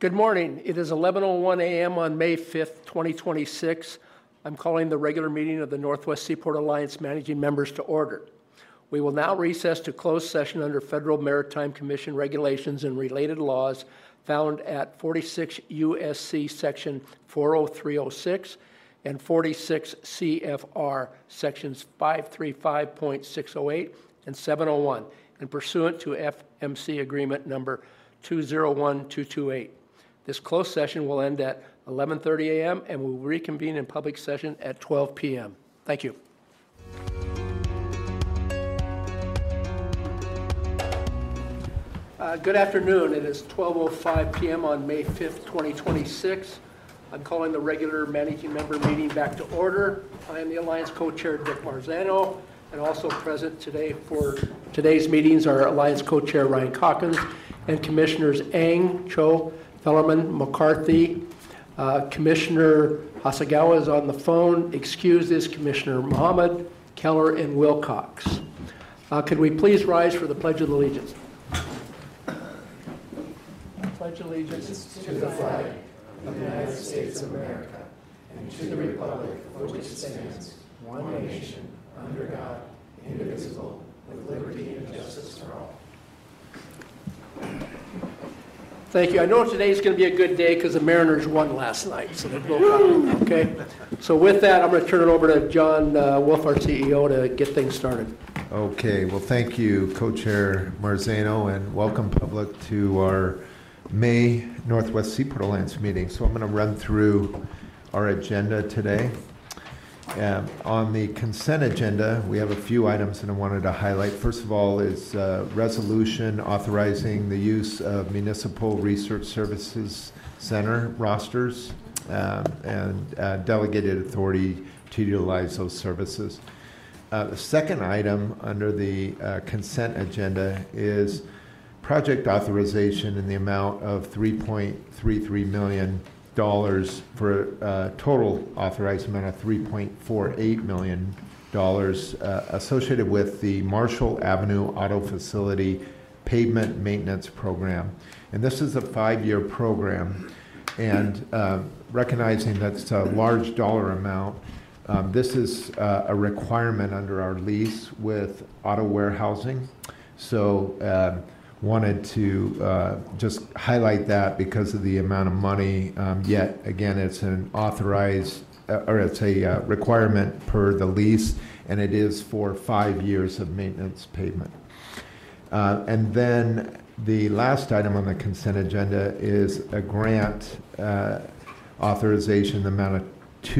Good morning. It is 11:01 a.m. on May 5th, 2026. I'm calling the regular meeting of the Northwest Seaport Alliance managing members to order. We will now recess to closed session under Federal Maritime Commission regulations and related laws found at 46 U.S.C. Section 40306 and 46 CFR Sections 535.608 and 701, and pursuant to FMC Agreement Number 201228. This closed session will end at 11:30 a.m. and we will reconvene in public session at 12 p.m. Thank you. Good afternoon. It is 12:05 p.m. on May 5th, 2026. I'm calling the regular managing member meeting back to order. I am the Alliance co-chair, Dick Marzano, and also present today for today's meetings are Alliance co-chair Ryan Calkins and Commissioners Eng, Cho, Fellerman, McCarthy. Commissioner Hasegawa is on the phone. Excused is Commissioner Muhammad, Keller, and Wilcox. Could we please rise for the Pledge of Allegiance? Pledge allegiance to the flag of the United States of America and to the republic for which it stands, one nation, under God, indivisible, with liberty and justice for all. Thank you. I know today's going to be a good day because the Mariners won last night, so they're both okay. So with that, I'm going to turn it over to John Wolf, our CEO, to get things started. Okay. Well, thank you, Co-Chair Marzano, and welcome, public, to our May Northwest Seaport Alliance meeting. So I'm going to run through our agenda today. On the consent agenda, we have a few items that I wanted to highlight. First of all is resolution authorizing the use of Municipal Research Services Center rosters and delegated authority to utilize those services. The second item under the consent agenda is project authorization in the amount of $3.33 million for a total authorized amount of $3.48 million associated with the Marshall Avenue Auto Facility Pavement Maintenance Program. And this is a 5-year program, and recognizing that's a large dollar amount, this is a requirement under our lease with Auto Warehousing. So wanted to just highlight that because of the amount of money. Yet again, it's an authorized or it's a requirement per the lease, and it is for 5 years of maintenance payment. And then the last item on the consent agenda is a grant authorization, the amount of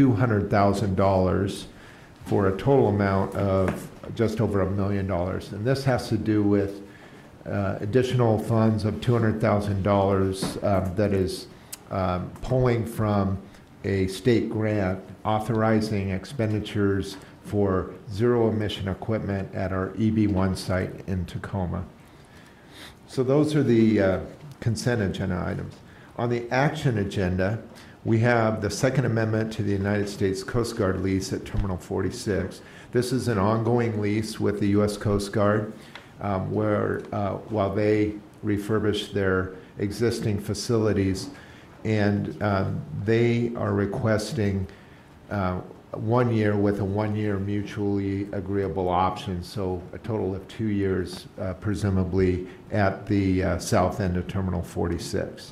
$200,000 for a total amount of just over $1 million. And this has to do with additional funds of $200,000 that is pulling from a state grant authorizing expenditures for zero emission equipment at our EB1 site in Tacoma. So those are the consent agenda items. On the action agenda, we have the Second Amendment to the United States Coast Guard lease at Terminal 46. This is an ongoing lease with the U.S. Coast Guard, where while they refurbish their existing facilities, and they are requesting 1 year with a 1 year mutually agreeable option, so a total of 2 years, presumably at the south end of Terminal 46.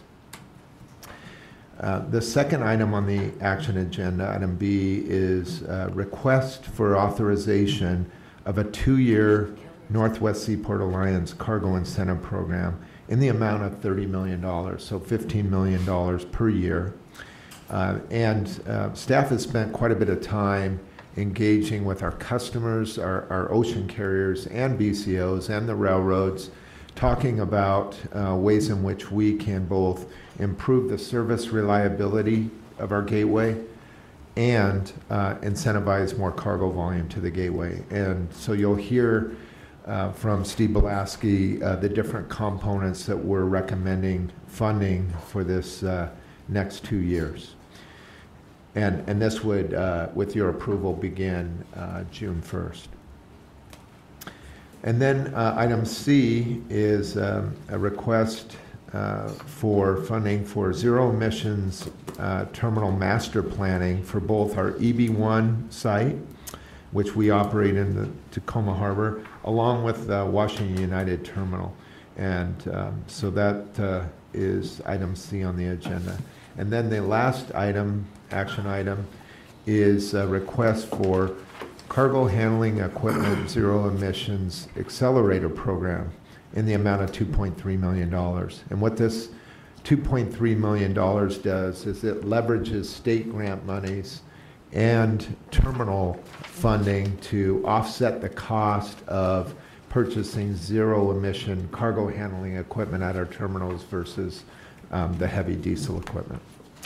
The second item on the action agenda, item B, is request for authorization of a 2-year Northwest Seaport Alliance Cargo Incentive Program in the amount of $30 million, so $15 million per year. And staff has spent quite a bit of time engaging with our customers, our ocean carriers and BCOs and the railroads, talking about ways in which we can both improve the service reliability of our gateway and incentivize more cargo volume to the gateway. And so you'll hear from Steve Belaski the different components that we're recommending funding for this next 2 years. And this would, with your approval, begin June 1st. And then item C is a request for funding for zero emissions terminal master planning for both our EB1 site, which we operate in the Tacoma Harbor, along with the Washington United Terminal. And so that is item C on the agenda. And then the last item, action item, is a request for cargo handling equipment zero emissions accelerator program in the amount of $2.3 million. And what this $2.3 million does is it leverages state grant monies and terminal funding to offset the cost of purchasing zero emission cargo handling equipment at our terminals versus the heavy diesel equipment.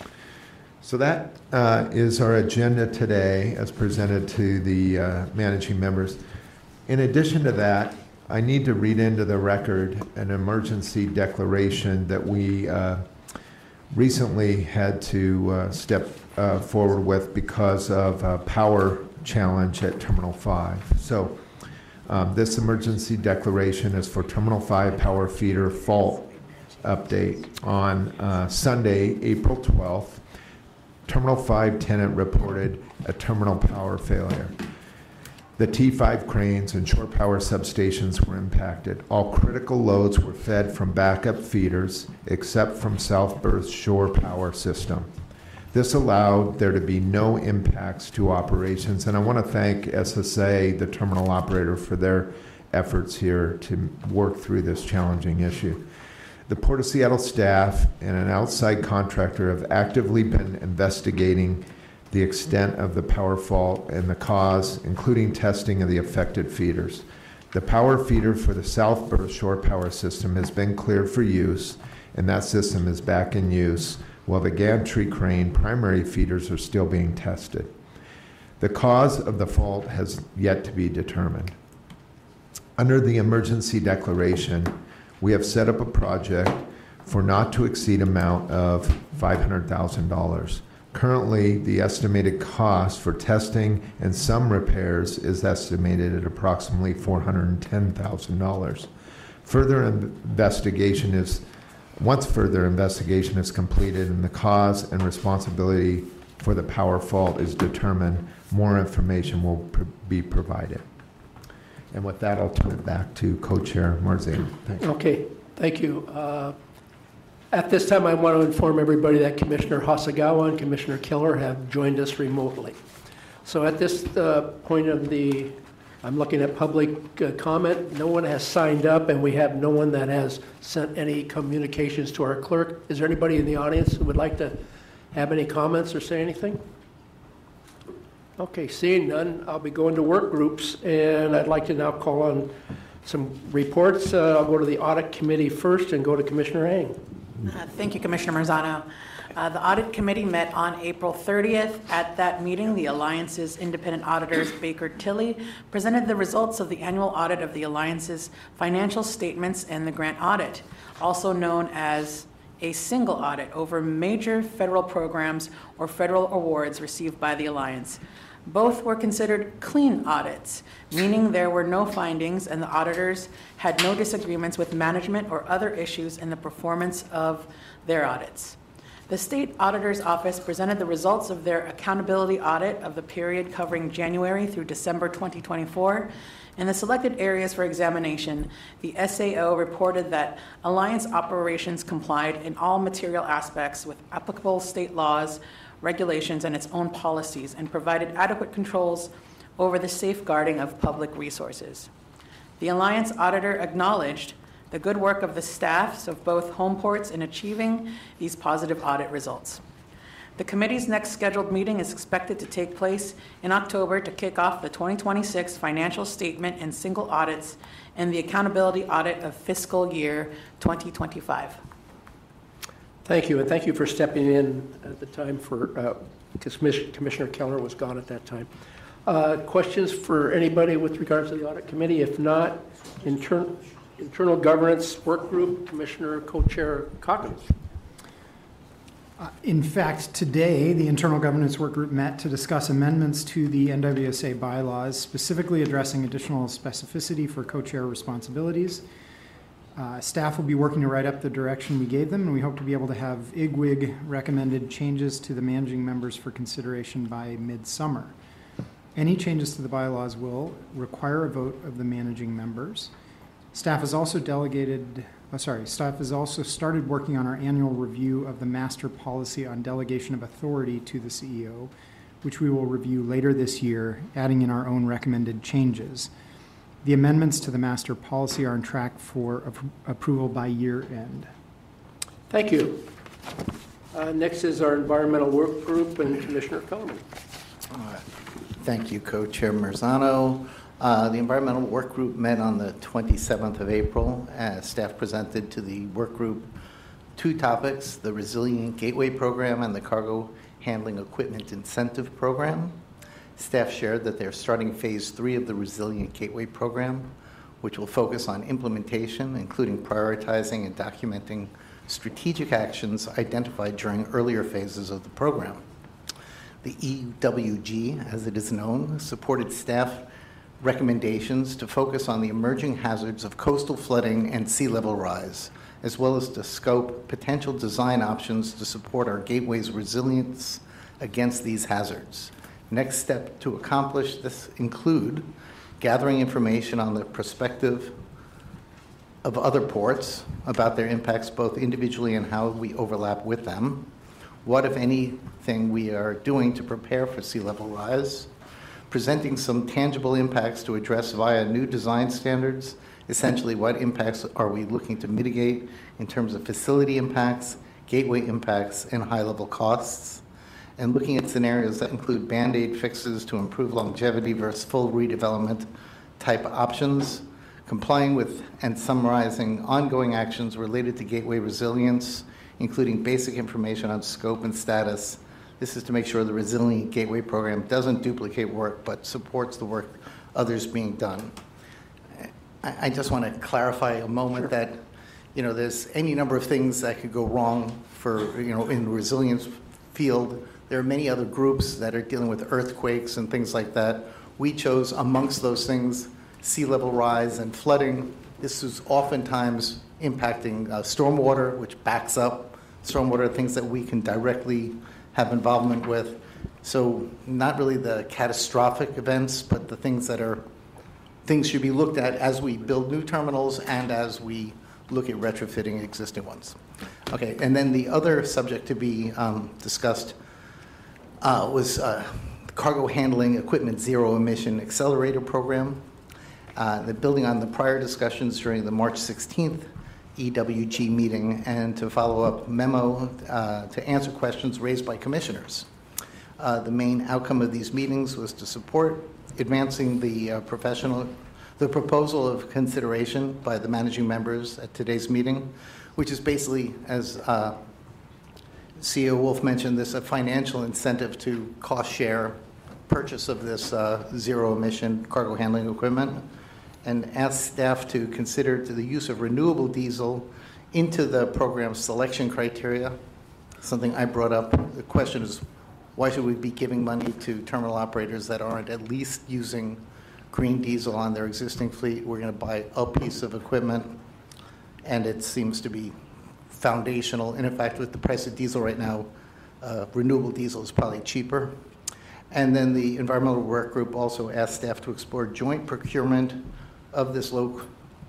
So that is our agenda today as presented to the managing members. In addition to that, I need to read into the record an emergency declaration that we recently had to step forward with because of a power challenge at Terminal 5. So this emergency declaration is for Terminal 5 power feeder fault update on Sunday, April 12th. Terminal 5 tenant reported a terminal power failure. The T5 cranes and shore power substations were impacted. All critical loads were fed from backup feeders except from South Berth Shore Power System. This allowed there to be no impacts to operations, and I want to thank SSA, the terminal operator, for their efforts here to work through this challenging issue. The Port of Seattle staff and an outside contractor have actively been investigating the extent of the power fault and the cause, including testing of the affected feeders. The power feeder for the South Berth Shore Power System has been cleared for use, and that system is back in use, while the gantry crane primary feeders are still being tested. The cause of the fault has yet to be determined. Under the emergency declaration, we have set up a project for not to exceed amount of $500,000. Currently, the estimated cost for testing and some repairs is estimated at approximately $410,000. Once further investigation is completed and the cause and responsibility for the power fault is determined, more information will be provided. And with that, I'll turn it back to Co-Chair Marzano. Thanks. Okay, thank you. At this time, I want to inform everybody that Commissioner Hasegawa and Commissioner Keller have joined us remotely. So at this point of I'm looking at public comment. No one has signed up, and we have no one that has sent any communications to our clerk. Is there anybody in the audience who would like to have any comments or say anything? Okay, seeing none, I'll be going to work groups, and I'd like to now call on some reports. I'll go to the Audit Committee first and go to Commissioner Ang. Thank you, Commissioner Marzano. The Audit Committee met on April 30th. At that meeting, the Alliance's independent auditors, Baker Tilly, presented the results of the annual audit of the Alliance's financial statements and the grant audit, also known as a single audit over major federal programs or federal awards received by the Alliance. Both were considered clean audits, meaning there were no findings and the auditors had no disagreements with management or other issues in the performance of their audits. The State Auditor's Office presented the results of their accountability audit of the period covering January through December 2024. In the selected areas for examination, the SAO reported that Alliance operations complied in all material aspects with applicable state laws, regulations, and its own policies, and provided adequate controls over the safeguarding of public resources. The Alliance auditor acknowledged the good work of the staffs of both home ports in achieving these positive audit results. The committee's next scheduled meeting is expected to take place in October to kick off the 2026 financial statement and single audits and the accountability audit of fiscal year 2025. Thank you, and thank you for stepping in at the time because Commissioner Keller was gone at that time. Questions for anybody with regards to the Audit Committee? If not, Internal Governance Work Group, Commissioner Co-Chair Calkins. In fact, today, the Internal Governance Work Group met to discuss amendments to the NWSA bylaws, specifically addressing additional specificity for co-chair responsibilities. Staff will be working to write up the direction we gave them, and we hope to be able to have IGWIG recommended changes to the managing members for consideration by midsummer. Any changes to the bylaws will require a vote of the managing members. Staff has also started working on our annual review of the master policy on delegation of authority to the CEO, which we will review later this year, adding in our own recommended changes. The amendments to the master policy are on track for approval by year end. Thank you. Next is our environmental work group and Commissioner Kellerman. Thank you, Co-Chair Marzano. The environmental work group met on the 27th of April. Staff presented to the work group 2 topics, the Resilient Gateway Program and the Cargo Handling Equipment Incentive Program. Staff shared that they're starting phase 3 of the Resilient Gateway Program, which will focus on implementation, including prioritizing and documenting strategic actions identified during earlier phases of the program. The EWG, as it is known, supported staff recommendations to focus on the emerging hazards of coastal flooding and sea level rise, as well as to scope potential design options to support our gateway's resilience against these hazards. Next step to accomplish this include gathering information on the perspective of other ports about their impacts both individually and how we overlap with them, what, if anything, we are doing to prepare for sea level rise, presenting some tangible impacts to address via new design standards, essentially what impacts are we looking to mitigate in terms of facility impacts, gateway impacts, and high-level costs, and looking at scenarios that include Band-Aid fixes to improve longevity versus full redevelopment type options, complying with and summarizing ongoing actions related to gateway resilience, including basic information on scope and status. This is to make sure the Resilient Gateway Program doesn't duplicate work, but supports the work others being done. I just want to clarify a moment that, there's any number of things that could go wrong for, in the resilience field. There are many other groups that are dealing with earthquakes and things like that. We chose, amongst those things, sea level rise and flooding. This is oftentimes impacting stormwater, which backs up stormwater, things that we can directly have involvement with. So not really the catastrophic events, but the things should be looked at as we build new terminals and as we look at retrofitting existing ones. Okay, and then the other subject to be discussed was Cargo Handling Equipment Zero Emission Accelerator Program. Building on the prior discussions during the March 16th EWG meeting and to follow up memo to answer questions raised by commissioners. The main outcome of these meetings was to support advancing the proposal of consideration by the managing members at today's meeting, which is basically, as CEO Wolf mentioned, this a financial incentive to cost share purchase of this zero emission cargo handling equipment, and ask staff to consider the use of renewable diesel into the program's selection criteria. Something I brought up. The question is, why should we be giving money to terminal operators that aren't at least using green diesel on their existing fleet? We're going to buy a piece of equipment, and it seems to be foundational. And in fact, with the price of diesel right now, renewable diesel is probably cheaper. And then the environmental work group also asked staff to explore joint procurement of this low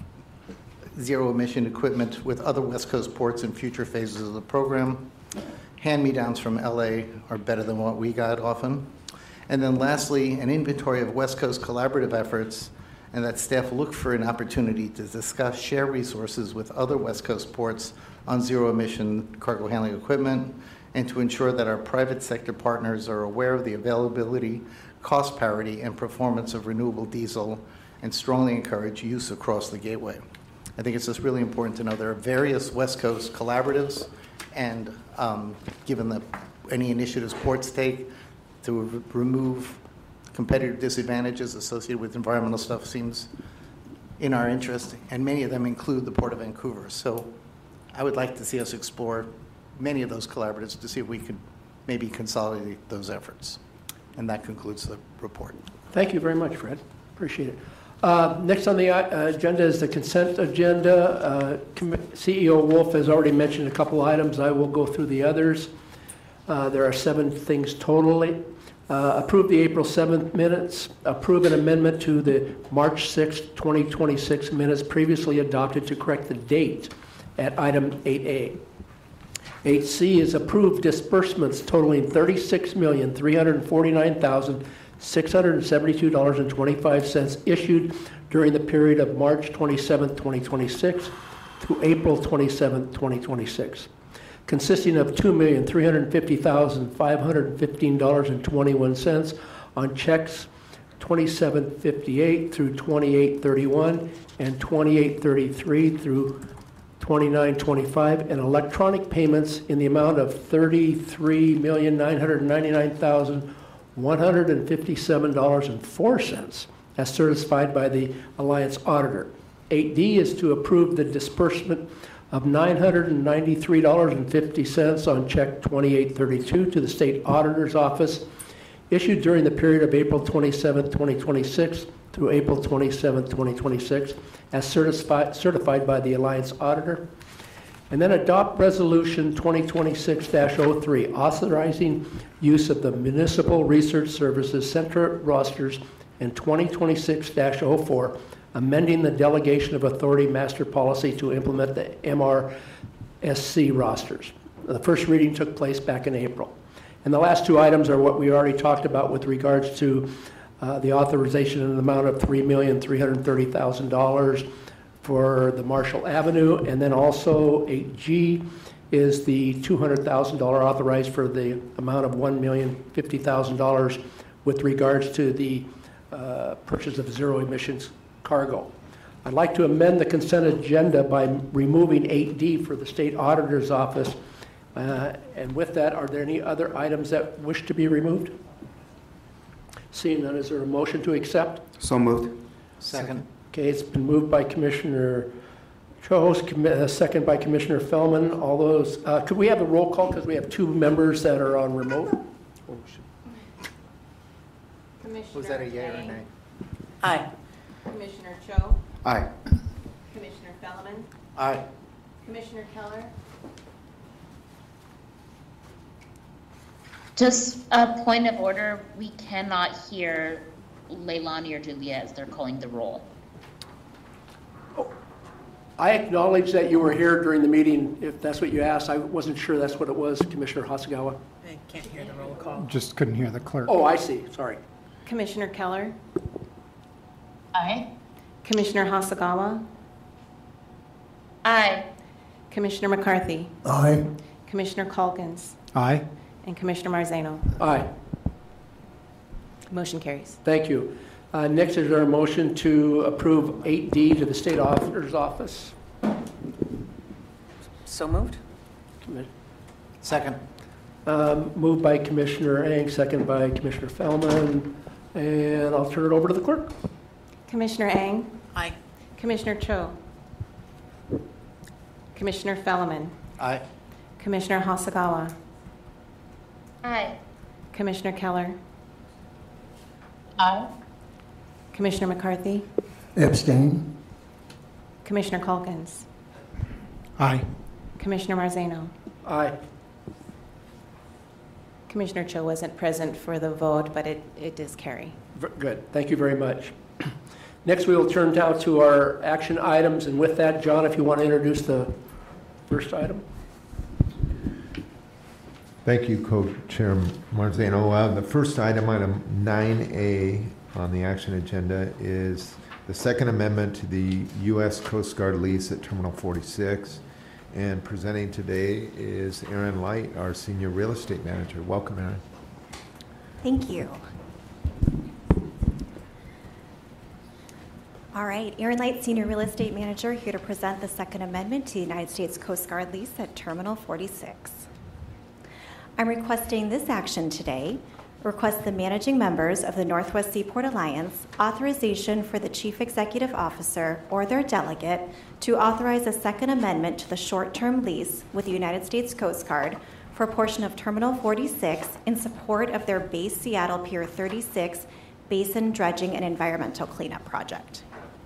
zero emission equipment with other West Coast ports in future phases of the program. Hand-me-downs from LA are better than what we got often. And then lastly, an inventory of West Coast collaborative efforts, and that staff look for an opportunity to discuss share resources with other West Coast ports on zero emission cargo handling equipment, and to ensure that our private sector partners are aware of the availability, cost parity, and performance of renewable diesel, and strongly encourage use across the gateway. I think it's just really important to know there are various West Coast collaboratives, and given any initiatives ports take to remove competitive disadvantages associated with environmental stuff seems in our interest, and many of them include the Port of Vancouver. So I would like to see us explore many of those collaboratives to see if we could maybe consolidate those efforts. And that concludes the report. Thank you very much, Fred. Appreciate it. Next on the agenda is the consent agenda. CEO Wolf has already mentioned a couple items. I will go through the others. There are 7 things totally. Approve the April 7th minutes. Approve an amendment to the March 6th, 2026 minutes previously adopted to correct the date at item 8A. 8C is approve disbursements totaling $36,349,672.25 issued during the period of March 27, 2026 to April 27, 2026, consisting of $2,350,515.21 on checks 2758 through 2831 and 2833 through 2925, and electronic payments in the amount of $33,999,157.04 as certified by the Alliance Auditor. 8D is to approve the disbursement of $993.50 on check 2832 to the State Auditor's Office, issued during the period of April 27, 2026 through April 27, 2026, as certified by the Alliance Auditor. And then adopt Resolution 2026-03, authorizing use of the Municipal Research Services Center rosters, and 2026-04, amending the Delegation of Authority Master Policy to implement the MRSC rosters. The first reading took place back in April. And the last 2 items are what we already talked about with regards to the authorization in the amount of $3,330,000 for the Marshall Avenue, and then also 8G is the $200,000 authorized for the amount of $1,050,000 with regards to the purchase of zero emissions cargo. I'd like to amend the consent agenda by removing 8D for the State Auditor's Office. And with that, are there any other items that wish to be removed? Seeing none, is there a motion to accept? So moved. Second. Okay, it's been moved by Commissioner Cho, second by Commissioner Fellman. All those, could we have a roll call because we have 2 members that are on remote? Commissioner Was that a yea or Tang, nay? Aye. Commissioner Cho, Aye. Commissioner Fellman, Aye. Commissioner Keller, Just a point of order, we cannot hear Leilani or Julia as they're calling the roll. I acknowledge that you were here during the meeting, if that's what you asked. I wasn't sure that's what it was, Commissioner Hasagawa. I can't hear the roll call. Just couldn't hear the clerk. Oh, I see, sorry. Commissioner Keller, Aye. Commissioner Hasagawa, Aye. Commissioner McCarthy, Aye. Commissioner Calkins, Aye. and Commissioner Marzano. Aye, Motion carries. thank you. Next is our motion to approve 8D to the State Auditor's Office. So moved? Second. Moved by Commissioner Eng, second by Commissioner Fellman, and I'll turn it over to the clerk. Commissioner Eng, Aye. Commissioner Cho, Commissioner Fellman, Aye. Commissioner Hasagawa, Aye. Commissioner Keller, Aye. Commissioner McCarthy, Abstain. Commissioner Calkins, Aye. Commissioner Marzano. Aye. Commissioner Cho wasn't present for the vote, but it does carry. Good, thank you very much. Next, we will turn now to our action items, and with that, John, if you want to introduce the first item. Thank you, Co-Chair Marzano. The first item, item 9A on the action agenda, is the second amendment to the U.S. Coast Guard lease at Terminal 46. And presenting today is Erin Light, our Senior Real Estate Manager. Welcome, Erin. Thank you. All right, Erin Light, Senior Real Estate Manager, here to present the Second Amendment to the United States Coast Guard lease at Terminal 46. I'm requesting this action today. Request the managing members of the Northwest Seaport Alliance authorization for the Chief Executive Officer or their delegate to authorize a Second Amendment to the short-term lease with the United States Coast Guard for a portion of Terminal 46 in support of their base Seattle Pier 36 basin dredging and environmental cleanup project.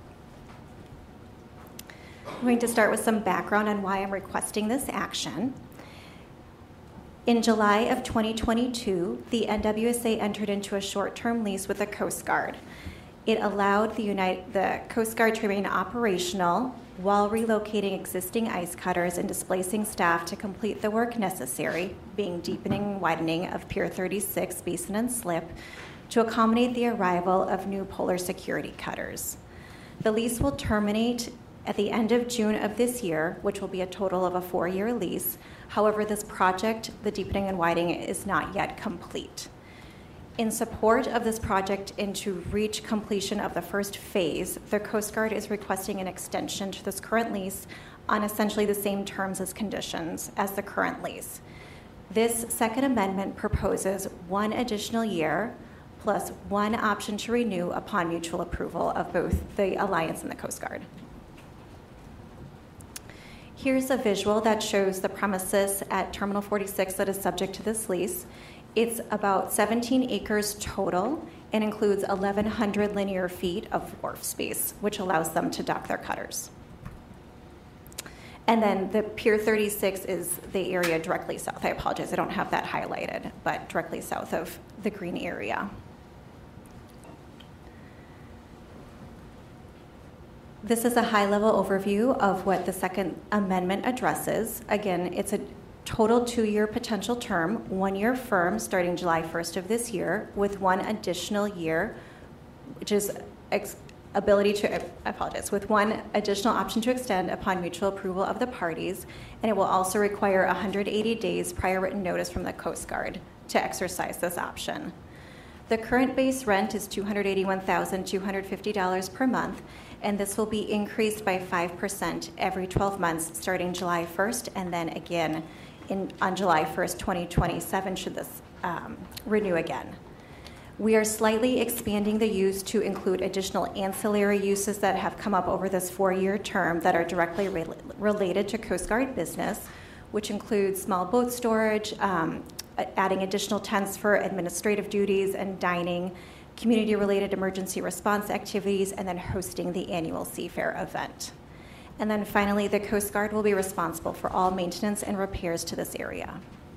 I'm going to start with some background on why I'm requesting this action. In July of 2022, the NWSA entered into a short-term lease with the Coast Guard. It allowed the Coast Guard to remain operational while relocating existing ice cutters and displacing staff to complete the work necessary, being deepening and widening of Pier 36 basin and slip, to accommodate the arrival of new polar security cutters. The lease will terminate at the end of June of this year, which will be a total of a 4-year lease. However, this project, the deepening and widening, is not yet complete. In support of this project and to reach completion of the first phase, the Coast Guard is requesting an extension to this current lease on essentially the same terms as conditions as the current lease. This second amendment proposes 1 additional year plus 1 option to renew upon mutual approval of both the Alliance and the Coast Guard. Here's a visual that shows the premises at Terminal 46 that is subject to this lease. It's about 17 acres total and includes 1,100 linear feet of wharf space, which allows them to dock their cutters. And then the Pier 36 is the area directly south. I apologize, I don't have that highlighted, but directly south of the green area. This is a high-level overview of what the Second Amendment addresses. Again, it's a total 2-year potential term, 1 year firm starting July 1st of this year, with 1 additional year, which is with 1 additional option to extend upon mutual approval of the parties, and it will also require 180 days prior written notice from the Coast Guard to exercise this option. The current base rent is $281,250 per month, and this will be increased by 5% every 12 months starting July 1st, and then again on July 1st, 2027, should this renew again. We are slightly expanding the use to include additional ancillary uses that have come up over this 4-year term that are directly related to Coast Guard business, which includes small boat storage, adding additional tents for administrative duties and dining, community-related emergency response activities, and then hosting the annual Seafair event. And then finally, the Coast Guard will be responsible for all maintenance and repairs to this area.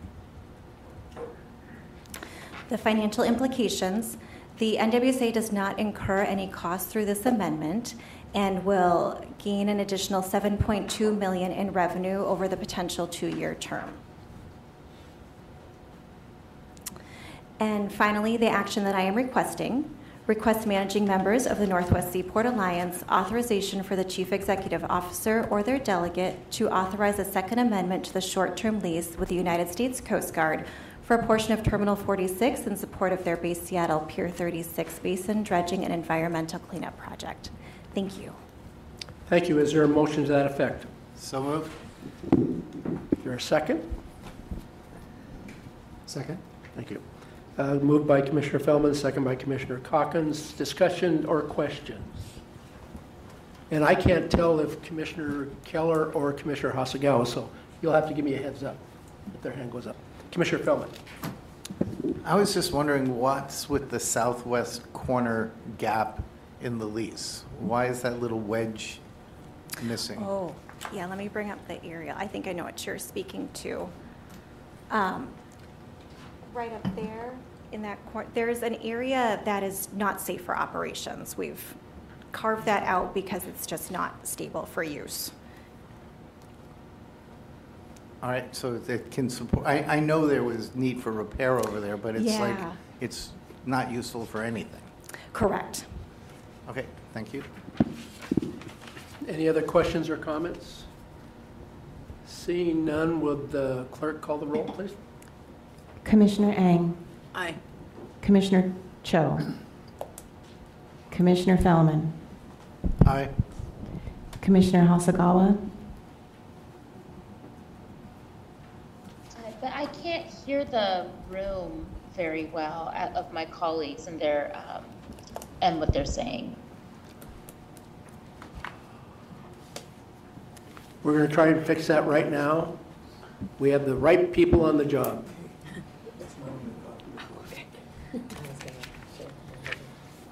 The financial implications: the NWSA does not incur any costs through this amendment and will gain an additional $7.2 million in revenue over the potential 2-year term. And finally, the action that I am requesting: request managing members of the Northwest Seaport Alliance authorization for the Chief Executive Officer or their delegate to authorize a second amendment to the short-term lease with the United States Coast Guard for a portion of Terminal 46 in support of their Base Seattle Pier 36 basin dredging and environmental cleanup project. Thank you. Thank you. Is there a motion to that effect? So moved. Is there a second? Second. Thank you. Moved by Commissioner Feldman, second by Commissioner Calkins. Discussion or questions? And I can't tell if Commissioner Keller or Commissioner Hasegawa, so you'll have to give me a heads up if their hand goes up. Commissioner Feldman. I was just wondering what's with the southwest corner gap in the lease? Why is that little wedge missing? Oh, yeah, let me bring up the area. I think I know what you're speaking to. Right up there in that corner, there's an area that is not safe for operations. We've carved that out because it's just not stable for use. All right, so it can support, I know there was need for repair over there, but it's like, Yeah. it's not useful for anything. Correct. Okay, thank you. Any other questions or comments? Seeing none, would the clerk call the roll, please? Commissioner Ang. Aye. Commissioner Cho. Commissioner Fellman. Aye. Commissioner Hasegawa. But I can't hear the room very well of my colleagues and their and what they're saying. We're going to try and fix that right now. We have the right people on the job.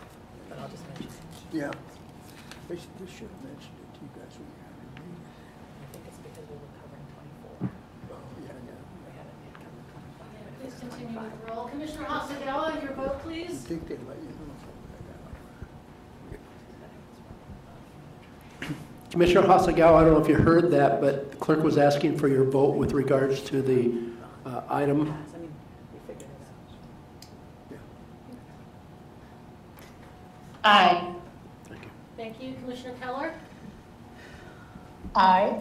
Yeah. They should have mentioned it to you guys when you had your meeting. I think it's because we were covering 24. Oh, yeah, yeah. We haven't yet covered 25. Please continue with the roll. Commissioner Hasagawa, your vote, I please. think they let you know. Commissioner Hasagawa, I don't know if you heard that, but the clerk was asking for your vote with regards to the item. I mean, we figured it out. Aye. Thank you. Thank you. Commissioner Keller? Aye.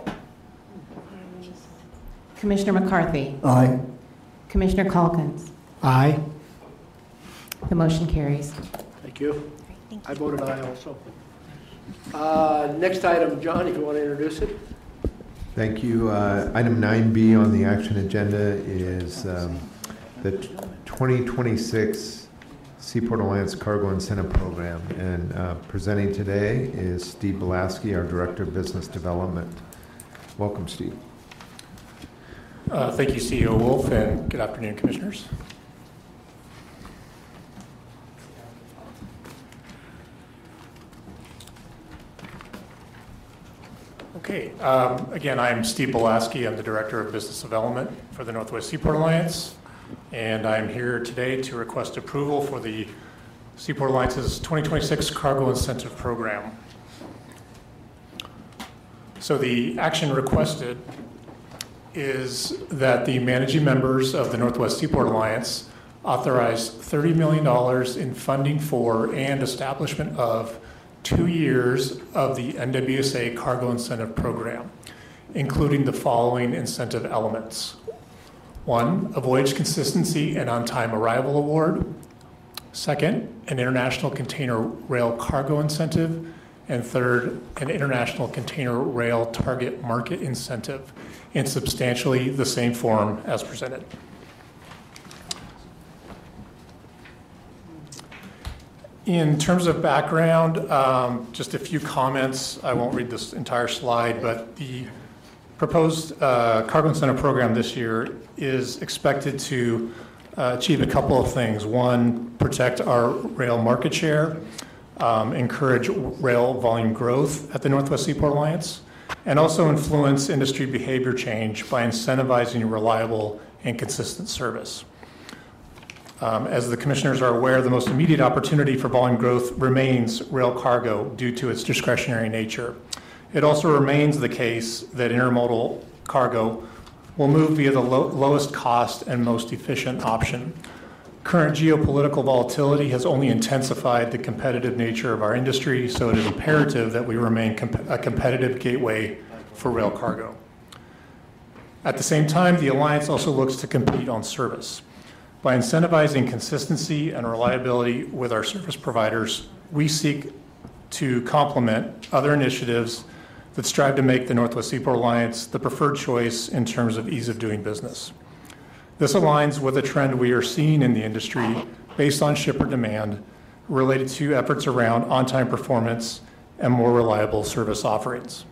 Commissioner McCarthy? Aye. Commissioner Calkins? Aye. The motion carries. Thank you. Great, thank I you. voted aye also. Next item, John, if you want to introduce it. Thank you. Item 9B on the action agenda is the 2026 Seaport Alliance Cargo Incentive Program. And presenting today is Steve Belaski, our Director of Business Development. Welcome, Steve. Thank you, CEO Wolf, and good afternoon, Commissioners. Okay, again, I'm Steve Belaski. I'm the Director of Business Development for the Northwest Seaport Alliance, and I'm here today to request approval for the Seaport Alliance's 2026 Cargo Incentive Program. So the action requested is that the managing members of the Northwest Seaport Alliance authorize $30 million in funding for and establishment of 2 years of the NWSA Cargo Incentive Program, including the following incentive elements. 1, a voyage consistency and on-time arrival award. 2nd, an international container rail cargo incentive. And 3rd, an international container rail target market incentive in substantially the same form as presented. In terms of background, just a few comments. I won't read this entire slide, but the proposed cargo incentive program this year is expected to achieve a couple of things. 1, protect our rail market share, encourage rail volume growth at the Northwest Seaport Alliance, and also influence industry behavior change by incentivizing reliable and consistent service. As the commissioners are aware, the most immediate opportunity for volume growth remains rail cargo due to its discretionary nature. It also remains the case that intermodal cargo will move via the lowest cost and most efficient option. Current geopolitical volatility has only intensified the competitive nature of our industry, so it is imperative that we remain a competitive gateway for rail cargo. At the same time, the Alliance also looks to compete on service. By incentivizing consistency and reliability with our service providers, we seek to complement other initiatives that strive to make the Northwest Seaport Alliance the preferred choice in terms of ease of doing business. This aligns with a trend we are seeing in the industry based on shipper demand related to efforts around on-time performance and more reliable service offerings.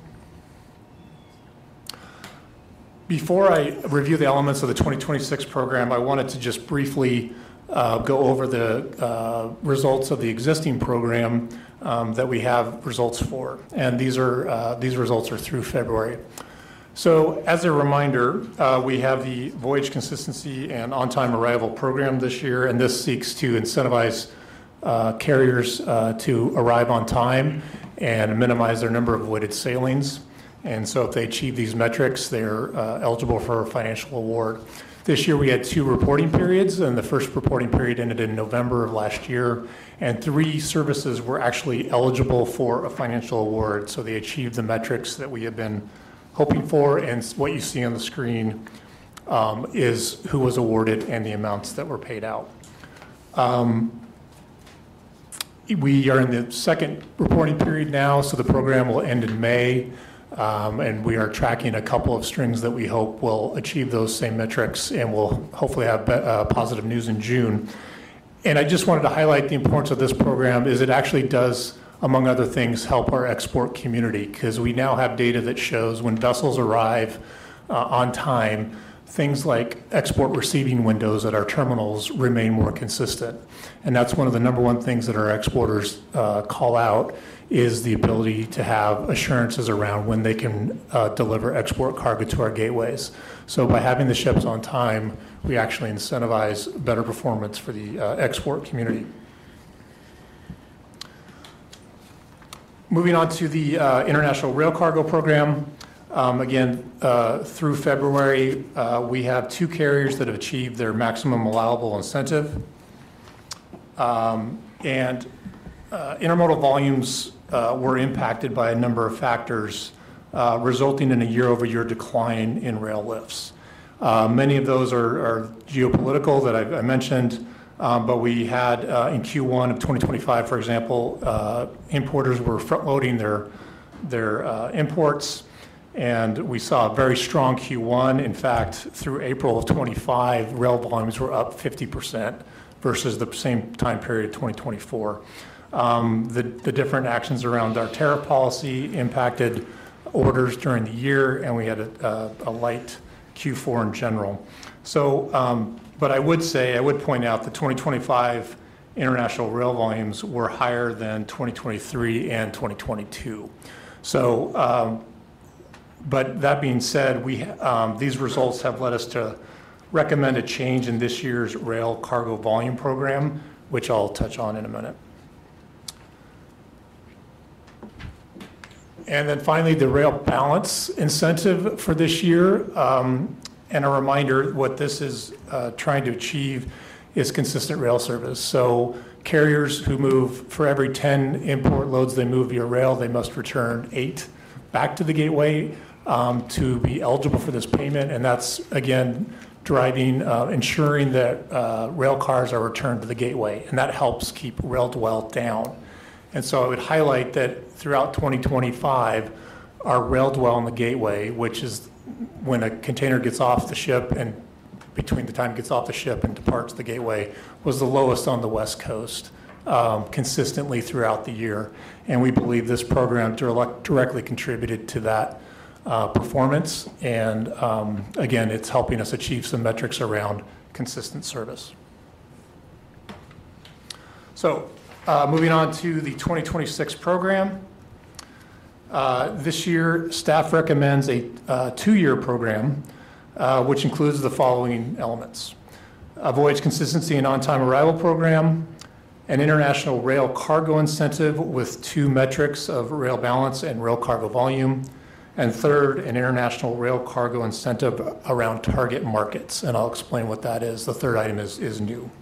Before I review the elements of the 2026 program, I wanted to just briefly go over the results of the existing program that we have results for, and these results are through February. So, as a reminder, we have the Voyage Consistency and On-Time Arrival program this year, and this seeks to incentivize carriers to arrive on time and minimize their number of avoided sailings. And so if they achieve these metrics, they're eligible for a financial award. This year we had 2 reporting periods, and the first reporting period ended in November of last year, and 3 services were actually eligible for a financial award. So they achieved the metrics that we have been hoping for, and what you see on the screen is who was awarded and the amounts that were paid out. We are in the second reporting period now, so the program will end in May. And we are tracking a couple of strings that we hope will achieve those same metrics, and we'll hopefully have positive news in June. And I just wanted to highlight the importance of this program is it actually does, among other things, help our export community, because we now have data that shows when vessels arrive on time, things like export receiving windows at our terminals remain more consistent. And that's one of the number one things that our exporters call out, is the ability to have assurances around when they can deliver export cargo to our gateways. So by having the ships on time, we actually incentivize better performance for the export community. Moving on to the International Rail Cargo Program. Again, through February, we have 2 carriers that have achieved their maximum allowable incentive. And intermodal volumes were impacted by a number of factors, resulting in a year-over-year decline in rail lifts. Many of those are geopolitical that I mentioned, but we had in Q1 of 2025, for example, importers were front-loading their imports, and we saw a very strong Q1. In fact, through April of 25, rail volumes were up 50% versus the same time period of 2024. The different actions around our tariff policy impacted orders during the year, and we had a light Q4 in general. So, but I would point out that 2025 international rail volumes were higher than 2023 and 2022. So, but that being said, these results have led us to recommend a change in this year's rail cargo volume program, which I'll touch on in a minute. And then finally, the rail balance incentive for this year. And a reminder, what this is trying to achieve is consistent rail service. So carriers who move, for every 10 import loads they move via rail, they must return 8 back to the gateway to be eligible for this payment. And that's, again, ensuring that rail cars are returned to the gateway. And that helps keep rail dwell down. And so I would highlight that throughout 2025, our rail dwell in the gateway, which is when a container gets off the ship and between the time it gets off the ship and departs the gateway, was the lowest on the West Coast consistently throughout the year. And we believe this program directly contributed to that performance. And again, it's helping us achieve some metrics around consistent service. So moving on to the 2026 program. This year, staff recommends a 2-year program, which includes the following elements: a voyage consistency and on-time arrival program, an international rail cargo incentive with 2 metrics of rail balance and rail cargo volume, and third, an international rail cargo incentive around target markets. And I'll explain what that is. The third item is new.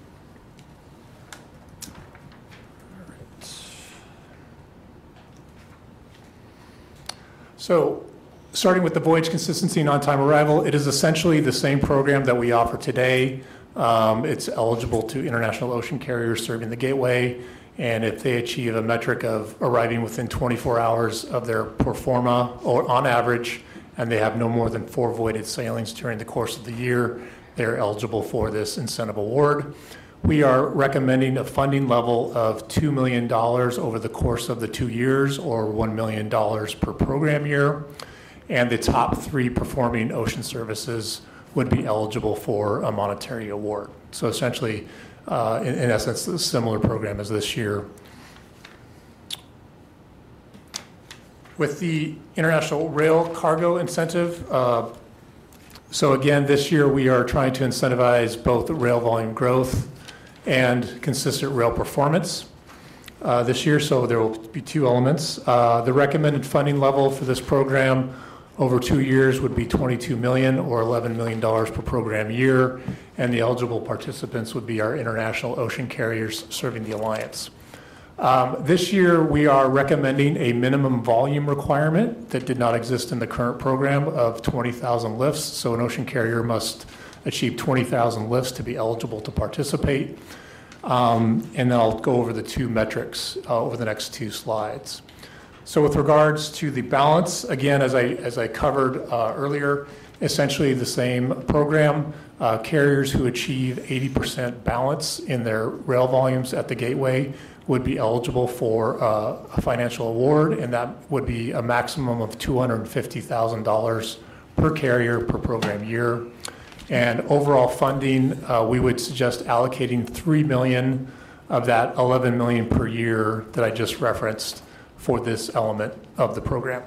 So starting with the voyage consistency and on-time arrival, it is essentially the same program that we offer today. It's eligible to international ocean carriers serving the gateway, and if they achieve a metric of arriving within 24 hours of their pro forma, or on average, and they have no more than 4 voided sailings during the course of the year, they're eligible for this incentive award. We are recommending a funding level of $2 million over the course of the 2 years, or $1 million per program year. And the top 3 performing ocean services would be eligible for a monetary award. So essentially, in essence, a similar program as this year. With the International Rail Cargo Incentive, so again, this year we are trying to incentivize both rail volume growth and consistent rail performance this year, so there will be 2 elements. The recommended funding level for this program over 2 years would be $22 million or $11 million per program year, and the eligible participants would be our international ocean carriers serving the Alliance. This year, we are recommending a minimum volume requirement that did not exist in the current program of 20,000 lifts, so an ocean carrier must achieve 20,000 lifts to be eligible to participate. And then I'll go over the 2 metrics over the next 2 slides. So with regards to the balance, again, as I covered earlier, essentially the same program. Carriers who achieve 80% balance in their rail volumes at the gateway would be eligible for a financial award, and that would be a maximum of $250,000 per carrier per program year. And overall funding, we would suggest allocating $3 million of that $11 million per year that I just referenced for this element of the program.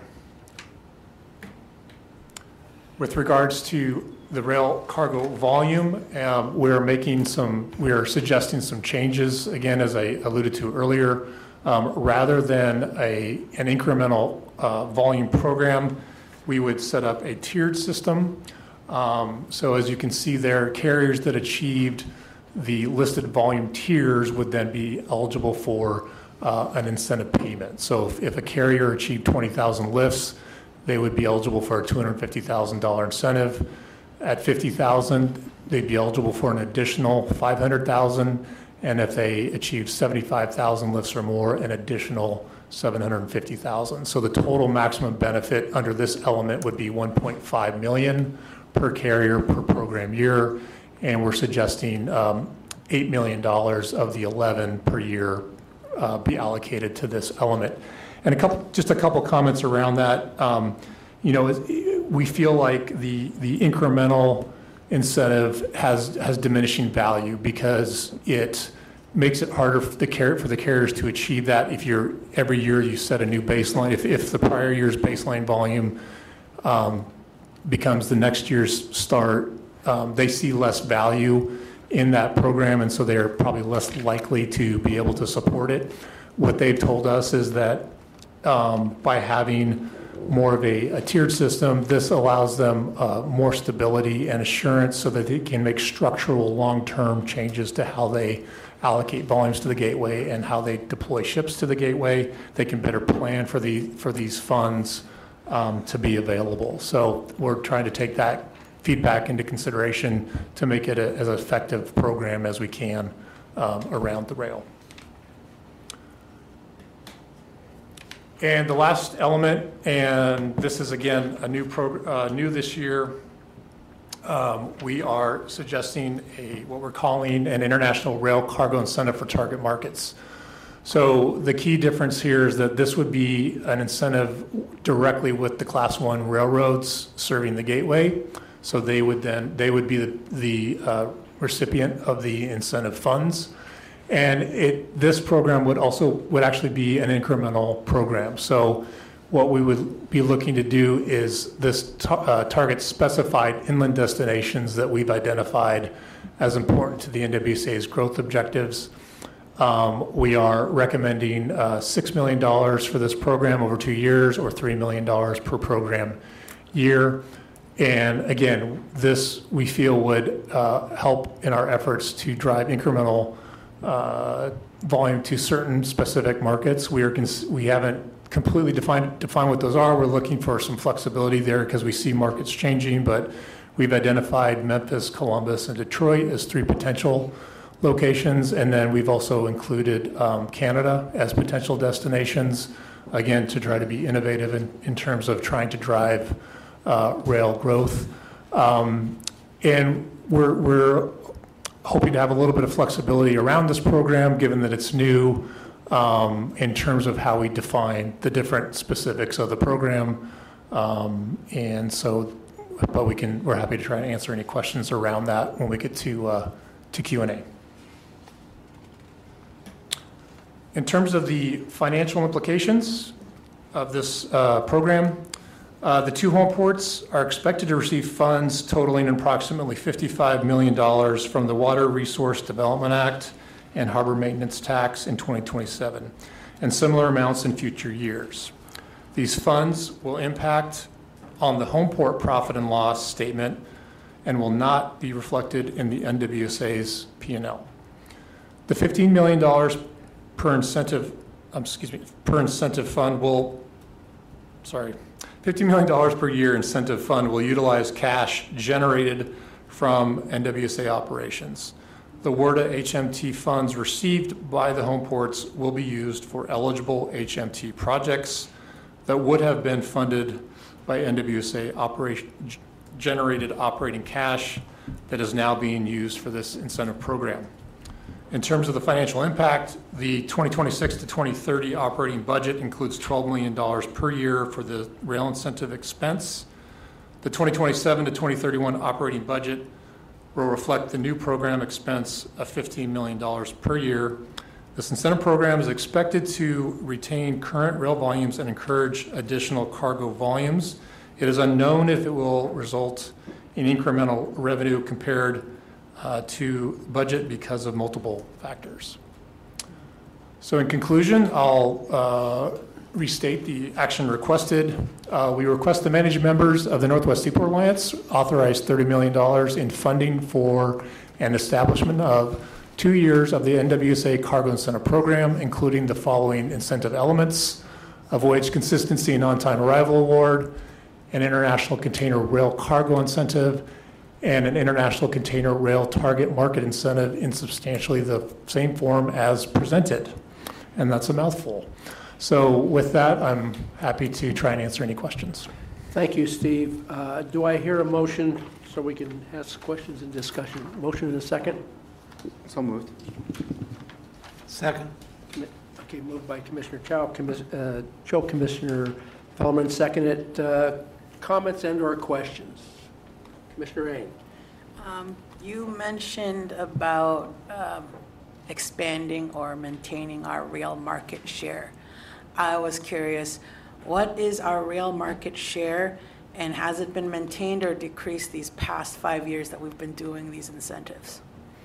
With regards to the rail cargo volume, we are suggesting some changes, again, as I alluded to earlier. Rather than an incremental volume program, we would set up a tiered system. So as you can see there, carriers that achieved the listed volume tiers would then be eligible for an incentive payment. So if a carrier achieved 20,000 lifts, they would be eligible for a $250,000 incentive. At 50,000, they'd be eligible for an additional 500,000, and if they achieve 75,000 lifts or more, an additional 750,000. So the total maximum benefit under this element would be $1.5 million per carrier per program year, and we're suggesting $8 million of the 11 per year be allocated to this element. And just a couple comments around that. We feel like the incremental incentive has diminishing value because it makes it harder for the carriers to achieve that. If every year you set a new baseline, if the prior year's baseline volume becomes the next year's start, they see less value in that program, and so they're probably less likely to be able to support it. What they've told us is that by having more of a tiered system, this allows them more stability and assurance so that they can make structural long-term changes to how they allocate volumes to the gateway and how they deploy ships to the gateway. They can better plan for these funds to be available. So we're trying to take that feedback into consideration to make it as effective program as we can around the rail. And the last element, and this is again a new this year, we are suggesting what we're calling an international rail cargo incentive for target markets. So the key difference here is that this would be an incentive directly with the Class 1 railroads serving the gateway. So they would be the recipient of the incentive funds. And this program would actually be an incremental program. So what we would be looking to do is this target specified inland destinations that we've identified as important to the NWSA's growth objectives. We are recommending $6 million for this program over 2 years, or $3 million per program year. And again, this we feel would help in our efforts to drive incremental volume to certain specific markets. We haven't completely defined what those are. We're looking for some flexibility there because we see markets changing, but we've identified Memphis, Columbus, and Detroit as 3 potential locations, and then we've also included Canada as potential destinations, again, to try to be innovative in terms of trying to drive rail growth. And we're hoping to have a little bit of flexibility around this program, given that it's new, in terms of how we define the different specifics of the program. And so, but we're happy to try and answer any questions around that when we get to Q&A. In terms of the financial implications of this program, the 2 home ports are expected to receive funds totaling approximately $55 million from the Water Resource Development Act and Harbor Maintenance Tax in 2027, and similar amounts in future years. These funds will impact on the home port profit and loss statement and will not be reflected in the NWSA's P&L. The $15 million per incentive fund will, $15 million per year incentive fund will utilize cash generated from NWSA operations. The WRDA HMT funds received by the home ports will be used for eligible HMT projects that would have been funded by NWSA generated operating cash that is now being used for this incentive program. In terms of the financial impact, the 2026 to 2030 operating budget includes $12 million per year for the rail incentive expense. The 2027 to 2031 operating budget will reflect the new program expense of $15 million per year. This incentive program is expected to retain current rail volumes and encourage additional cargo volumes. It is unknown if it will result in incremental revenue compared to budget because of multiple factors. So in conclusion, I'll restate the action requested. We request the managing members of the Northwest Seaport Alliance authorize $30 million in funding for an establishment of 2 years of the NWSA Cargo Incentive Program, including the following incentive elements: a voyage consistency and on-time arrival award, an international container rail cargo incentive, and an international container rail target market incentive in substantially the same form as presented. And that's a mouthful. So with that, I'm happy to try and answer any questions. Thank you, Steve. Do I hear a motion so we can ask questions and discussion? Motion in a second? So moved. Second. Okay, moved by Commissioner Cho, Commissioner Fellman seconded. Comments and/or questions? Commissioner Eng. You mentioned about expanding or maintaining our rail market share. I was curious, what is our rail market share, and has it been maintained or decreased these past 5 years that we've been doing these incentives?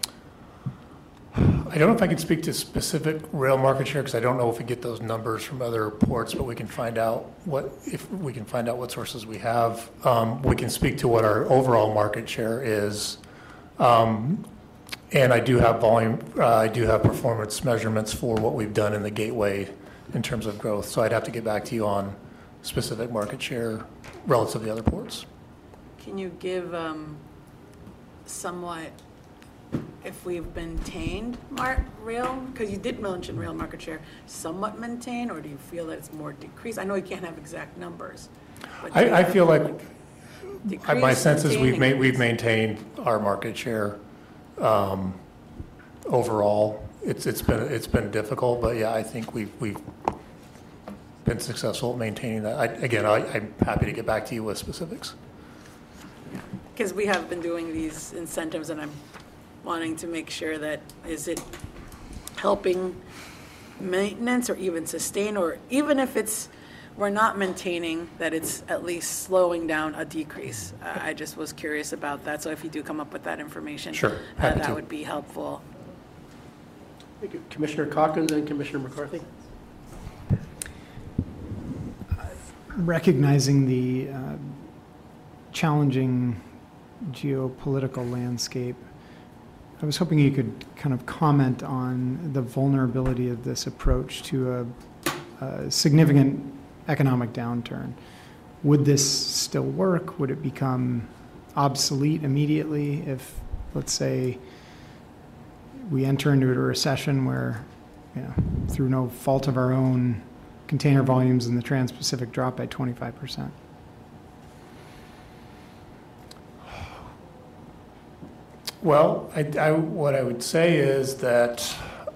I don't know if I can speak to specific rail market share because I don't know if we get those numbers from other ports, but we can find out what sources we have. We can speak to what our overall market share is. And I do have volume, I do have performance measurements for what we've done in the gateway in terms of growth. So I'd have to get back to you on specific market share relative to the other ports. Can you give somewhat, if we've maintained rail, because you did mention rail market share, somewhat maintained, or do you feel that it's more decreased? I know you can't have exact numbers. I feel like decrease, my sense is we've increase? maintained our market share overall. It's been difficult, but yeah, I think we've been successful at maintaining that. I'm happy to get back to you with specifics. Because we have been doing these incentives, and I'm wanting to make sure that, is it helping maintenance or even sustain, or even if we're not maintaining, that it's at least slowing down a decrease. I just was curious about that. So if you do come up with that information, sure, happy that to. would be helpful. Thank you. Commissioner Calkins and Commissioner McCarthy. Recognizing the challenging geopolitical landscape, I was hoping you could kind of comment on the vulnerability of this approach to a significant economic downturn. Would this still work? Would it become obsolete immediately if, let's say, we enter into a recession where, through no fault of our own, container volumes in the Trans-Pacific drop by 25%? Well, what I would say is that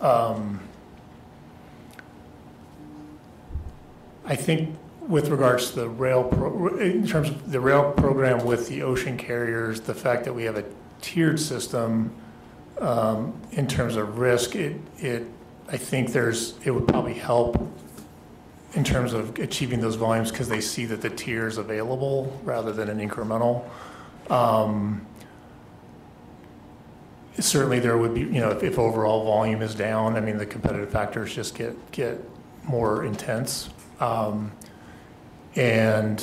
I think with regards to the in terms of the rail program with the ocean carriers, the fact that we have a tiered system in terms of risk, I think it would probably help in terms of achieving those volumes because they see that the tier is available rather than an incremental. Certainly there would be, if overall volume is down, I mean, the competitive factors just get more intense. And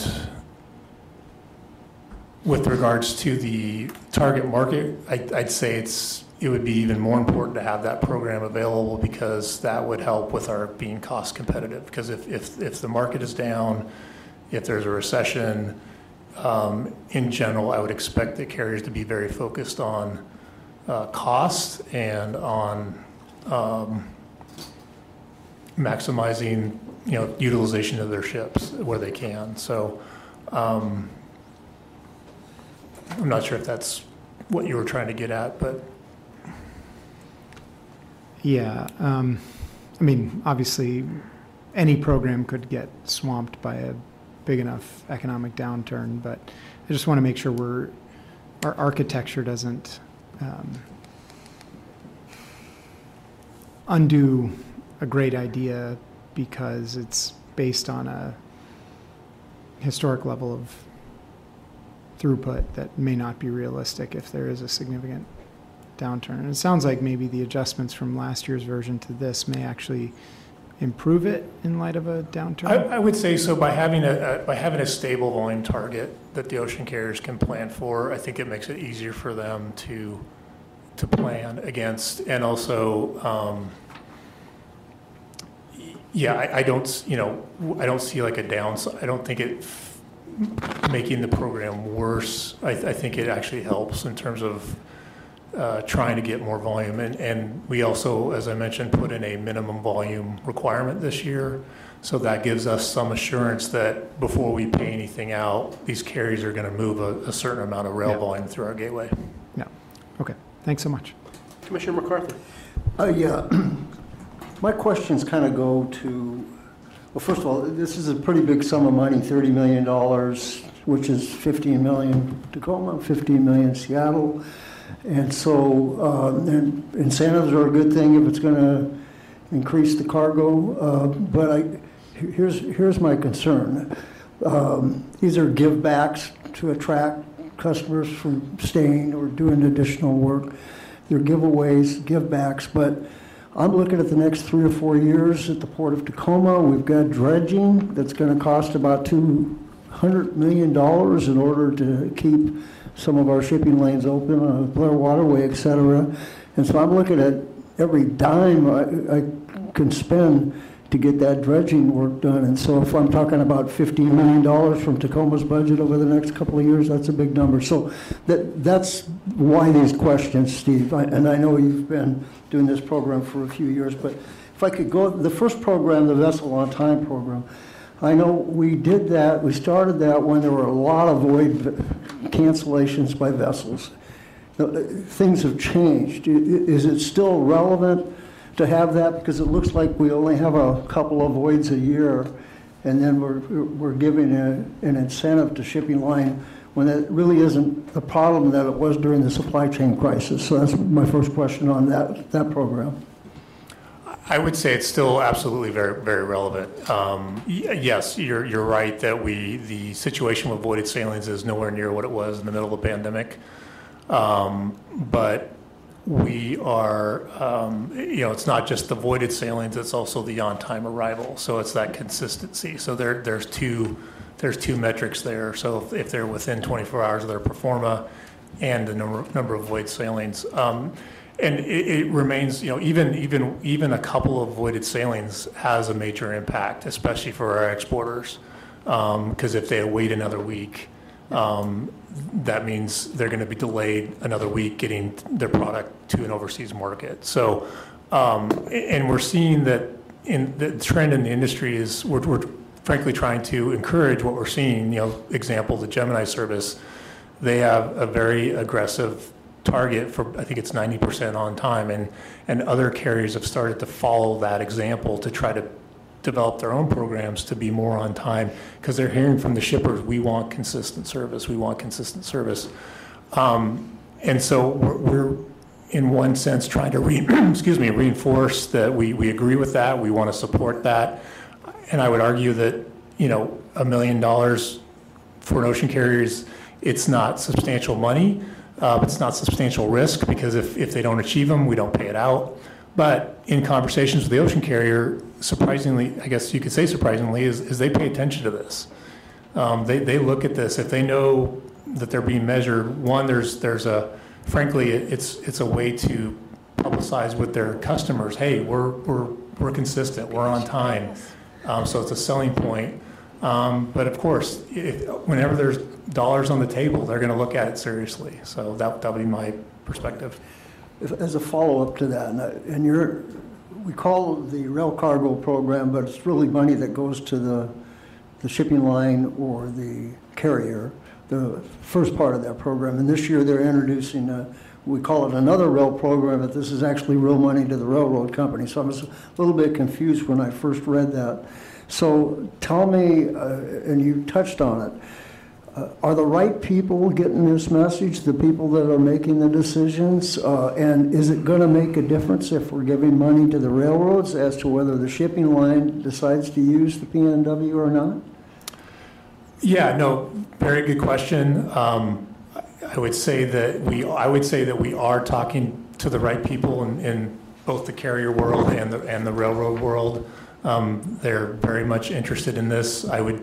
with regards to the target market, I'd say it would be even more important to have that program available because that would help with our being cost competitive. Because if the market is down, if there's a recession, in general, I would expect the carriers to be very focused on cost and on maximizing utilization of their ships where they can. So I'm not sure if that's what you were trying to get at, but yeah, I mean, obviously any program could get swamped by a big enough economic downturn. But I just want to make sure our architecture doesn't undo a great idea because it's based on a historic level of throughput that may not be realistic if there is a significant downturn. And it sounds like maybe the adjustments from last year's version to this may actually improve it in light of a downturn. I would say so. By having a stable volume target that the ocean carriers can plan for, I think it makes it easier for them to plan against. And also, I don't see like a downside. I don't think it making the program worse. I think it actually helps in terms of trying to get more volume. And we also, as I mentioned, put in a minimum volume requirement this year. So that gives us some assurance that before we pay anything out, these carriers are going to move a certain amount of rail volume through our gateway. Yeah. Okay. Thanks so much. Commissioner McCarthy. My questions kind of go to, well, first of all, this is a pretty big sum of money, $30 million, which is $15 million Tacoma, $15 million Seattle. And so incentives are a good thing if it's going to increase the cargo. But here's my concern. These are give backs to attract customers from staying or doing additional work. They're giveaways, give backs, but I'm looking at the next 3 or 4 years at the Port of Tacoma. We've got dredging that's going to cost about $200 million in order to keep some of our shipping lanes open on the Blair Waterway, et cetera. And so I'm looking at every dime I can spend to get that dredging work done. And so if I'm talking about $15 million from Tacoma's budget over the next couple of years, that's a big number. So that's why these questions, Steve. And I know you've been doing this program for a few years, but if I could go, the first program, the Vessel on Time program, I know we did that, we started that when there were a lot of void cancellations by vessels. Things have changed. Is it still relevant to have that? Because it looks like we only have a couple of voids a year, and then we're giving an incentive to shipping line when it really isn't the problem that it was during the supply chain crisis. So that's my first question on that program. I would say it's still absolutely very, very relevant. Yes, you're right that the situation with voided sailings is nowhere near what it was in the middle of the pandemic. But we are, it's not just the voided sailings; it's also the on-time arrival. So it's that consistency. So there's two metrics there. So if they're within 24 hours of their pro forma, and the number of void sailings. And it remains, even a couple of voided sailings has a major impact, especially for our exporters. Because if they wait another week, that means they're going to be delayed another week getting their product to an overseas market. So, and we're seeing that in the trend in the industry is we're frankly trying to encourage what we're seeing. Example, the Gemini service, they have a very aggressive target for, I think it's 90% on time, and other carriers have started to follow that example to try to develop their own programs to be more on time, because they're hearing from the shippers, we want consistent service, and so we're in one sense trying to reinforce that we agree with that, we want to support that. And I would argue that $1 million for an ocean carrier it's not substantial money. It's not substantial risk, because if they don't achieve them, we don't pay it out. But in conversations with the ocean carrier, surprisingly, I guess you could say surprisingly, is they pay attention to this. They look at this. If they know that they're being measured, one, frankly, it's a way to publicize with their customers, hey, we're consistent, we're on time. So it's a selling point. But of course, whenever there's dollars on the table, they're going to look at it seriously. So that would be my perspective. As a follow-up to that, and we call it the rail cargo program, but it's really money that goes to the shipping line or the carrier, the first part of that program. And this year they're introducing, we call it another rail program, but this is actually real money to the railroad company. So I was a little bit confused when I first read that. So tell me, and you touched on it, are the right people getting this message, the people that are making the decisions? And is it going to make a difference if we're giving money to the railroads as to whether the shipping line decides to use the PNW or not? Yeah, no, very good question. I would say that we are talking to the right people in both the carrier world and the railroad world. They're very much interested in this.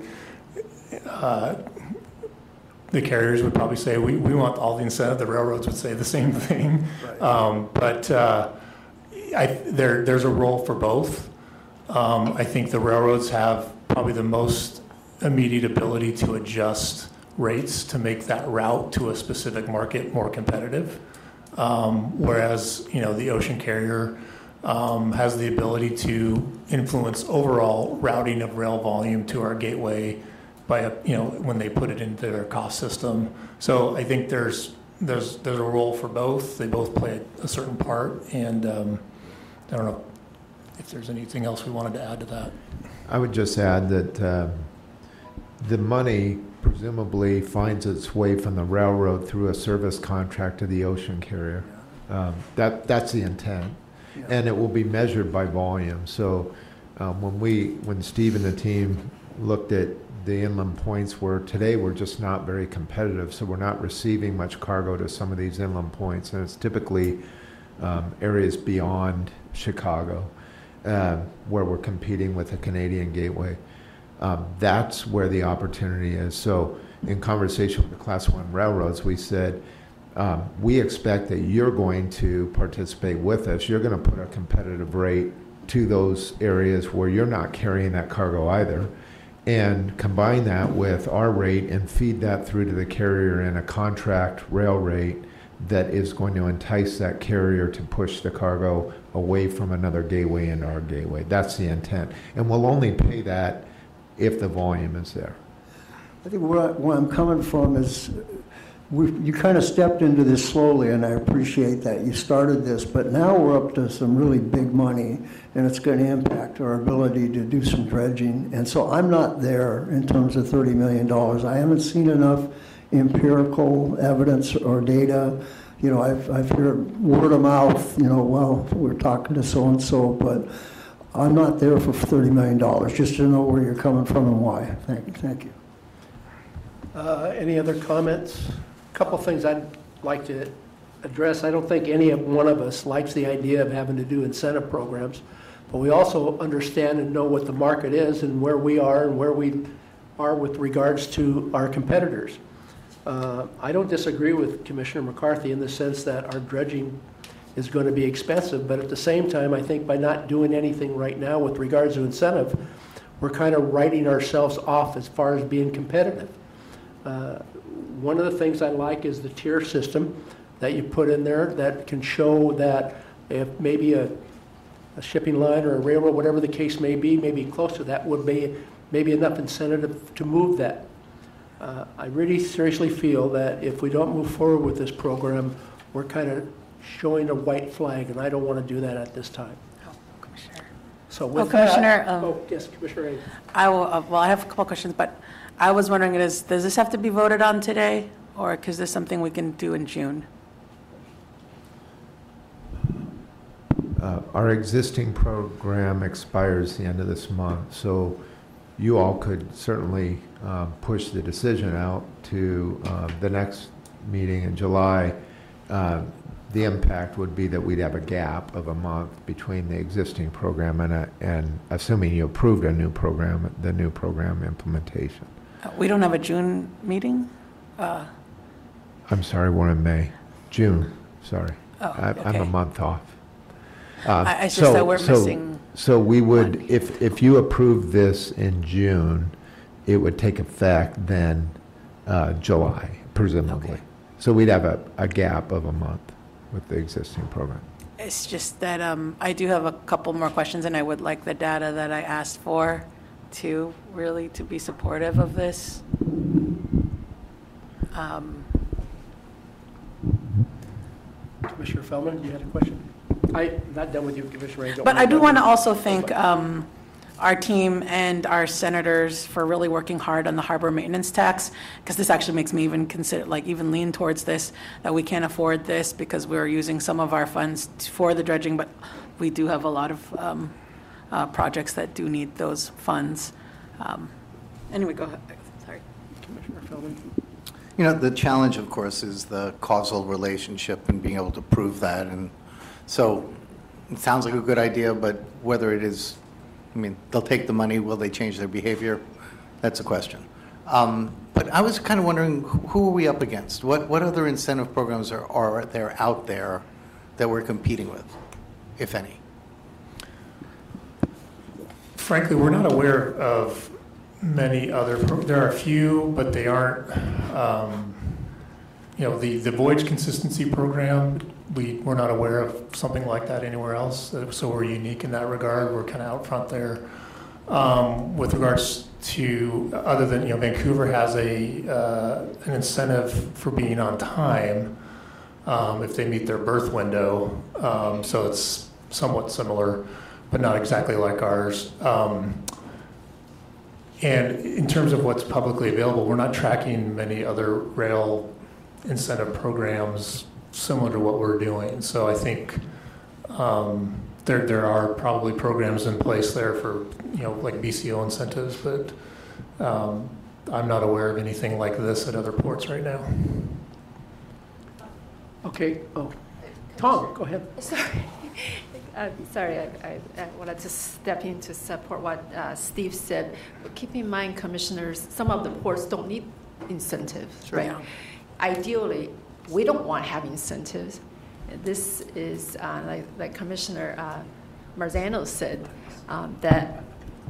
The carriers would probably say we want all the incentive. The railroads would say the same thing. Right. There's a role for both. I think the railroads have probably the most immediate ability to adjust rates to make that route to a specific market more competitive. Whereas, the ocean carrier has the ability to influence overall routing of rail volume to our gateway by when they put it into their cost system. So I think there's a role for both. They both play a certain part, and I don't know if there's anything else we wanted to add to that. I would just add that the money presumably finds its way from the railroad through a service contract to the ocean carrier. That's the intent, and it will be measured by volume. So when Steve and the team looked at the inland points where today we're just not very competitive, so we're not receiving much cargo to some of these inland points, and it's typically areas beyond Chicago where we're competing with a Canadian gateway. That's where the opportunity is. So in conversation with the Class 1 railroads, we said, we expect that you're going to participate with us. You're going to put a competitive rate to those areas where you're not carrying that cargo either, and combine that with our rate and feed that through to the carrier in a contract rail rate that is going to entice that carrier to push the cargo away from another gateway into our gateway. That's the intent. And we'll only pay that if the volume is there. I think where I'm coming from is you kind of stepped into this slowly, and I appreciate that. You started this, but now we're up to some really big money, and it's going to impact our ability to do some dredging. And so I'm not there in terms of $30 million. I haven't seen enough empirical evidence or data. I've heard word of mouth, well, we're talking to so-and-so, but I'm not there for $30 million, just to know where you're coming from and why. Thank you. Any other comments? A couple things I'd like to address. I don't think any one of us likes the idea of having to do incentive programs, but we also understand and know what the market is and where we are and where we are with regards to our competitors. I don't disagree with Commissioner McCarthy in the sense that our dredging is going to be expensive, but at the same time, I think by not doing anything right now with regards to incentive, we're kind of writing ourselves off as far as being competitive. One of the things I like is the tier system that you put in there that can show that if maybe a shipping line or a railroad, whatever the case may be, maybe close to that would be maybe enough incentive to move that. I really seriously feel that if we don't move forward with this program, we're kind of showing a white flag, and I don't want to do that at this time. Commissioner. So with Commissioner, that, yes, Commissioner Ray. I will. I have a couple questions, but I was wondering, does this have to be voted on today, or is this something we can do in June? Our existing program expires the end of this month, so you all could certainly push the decision out to the next meeting in July. The impact would be that we'd have a gap of a month between the existing program and assuming you approved a new program, the new program implementation. We don't have a June meeting? I'm sorry, we're in May. June, sorry. Okay. I'm a month off. It's just that we're missing. So we would, if you approve this in June, it would take effect then July, presumably. Okay. So we'd have a gap of a month with the existing program. It's just that I do have a couple more questions, and I would like the data that I asked for to really to be supportive of this. Commissioner Feldman, you had a question? I'm not done with you, Commissioner Ray. But I do want to also thank our team and our senators for really working hard on the harbor maintenance tax, because this actually makes me even consider, even lean towards this, that we can't afford this because we're using some of our funds for the dredging, but we do have a lot of projects that do need those funds. Anyway, go ahead. Sorry, Commissioner Feldman. The challenge, of course, is the causal relationship and being able to prove that. And so it sounds like a good idea, but whether it is, they'll take the money, will they change their behavior? That's a question. But I was kind of wondering, who are we up against? What other incentive programs are there out there that we're competing with, if any? Frankly, we're not aware of many other, there are a few, but they aren't, the voyage consistency program, we're not aware of something like that anywhere else, so we're unique in that regard. We're kind of out front there. With regards to, other than, Vancouver has an incentive for being on time if they meet their berth window, so it's somewhat similar, but not exactly like ours. And in terms of what's publicly available, we're not tracking many other rail incentive programs similar to what we're doing. So I think there are probably programs in place there for, like BCO incentives, but I'm not aware of anything like this at other ports right now. Okay. Oh, Tom, go ahead. Sorry, I wanted to step in to support what Steve said. But keep in mind, commissioners, some of the ports don't need incentives, right? Yeah. Ideally, we don't want to have incentives. This is, like Commissioner Marzano said, that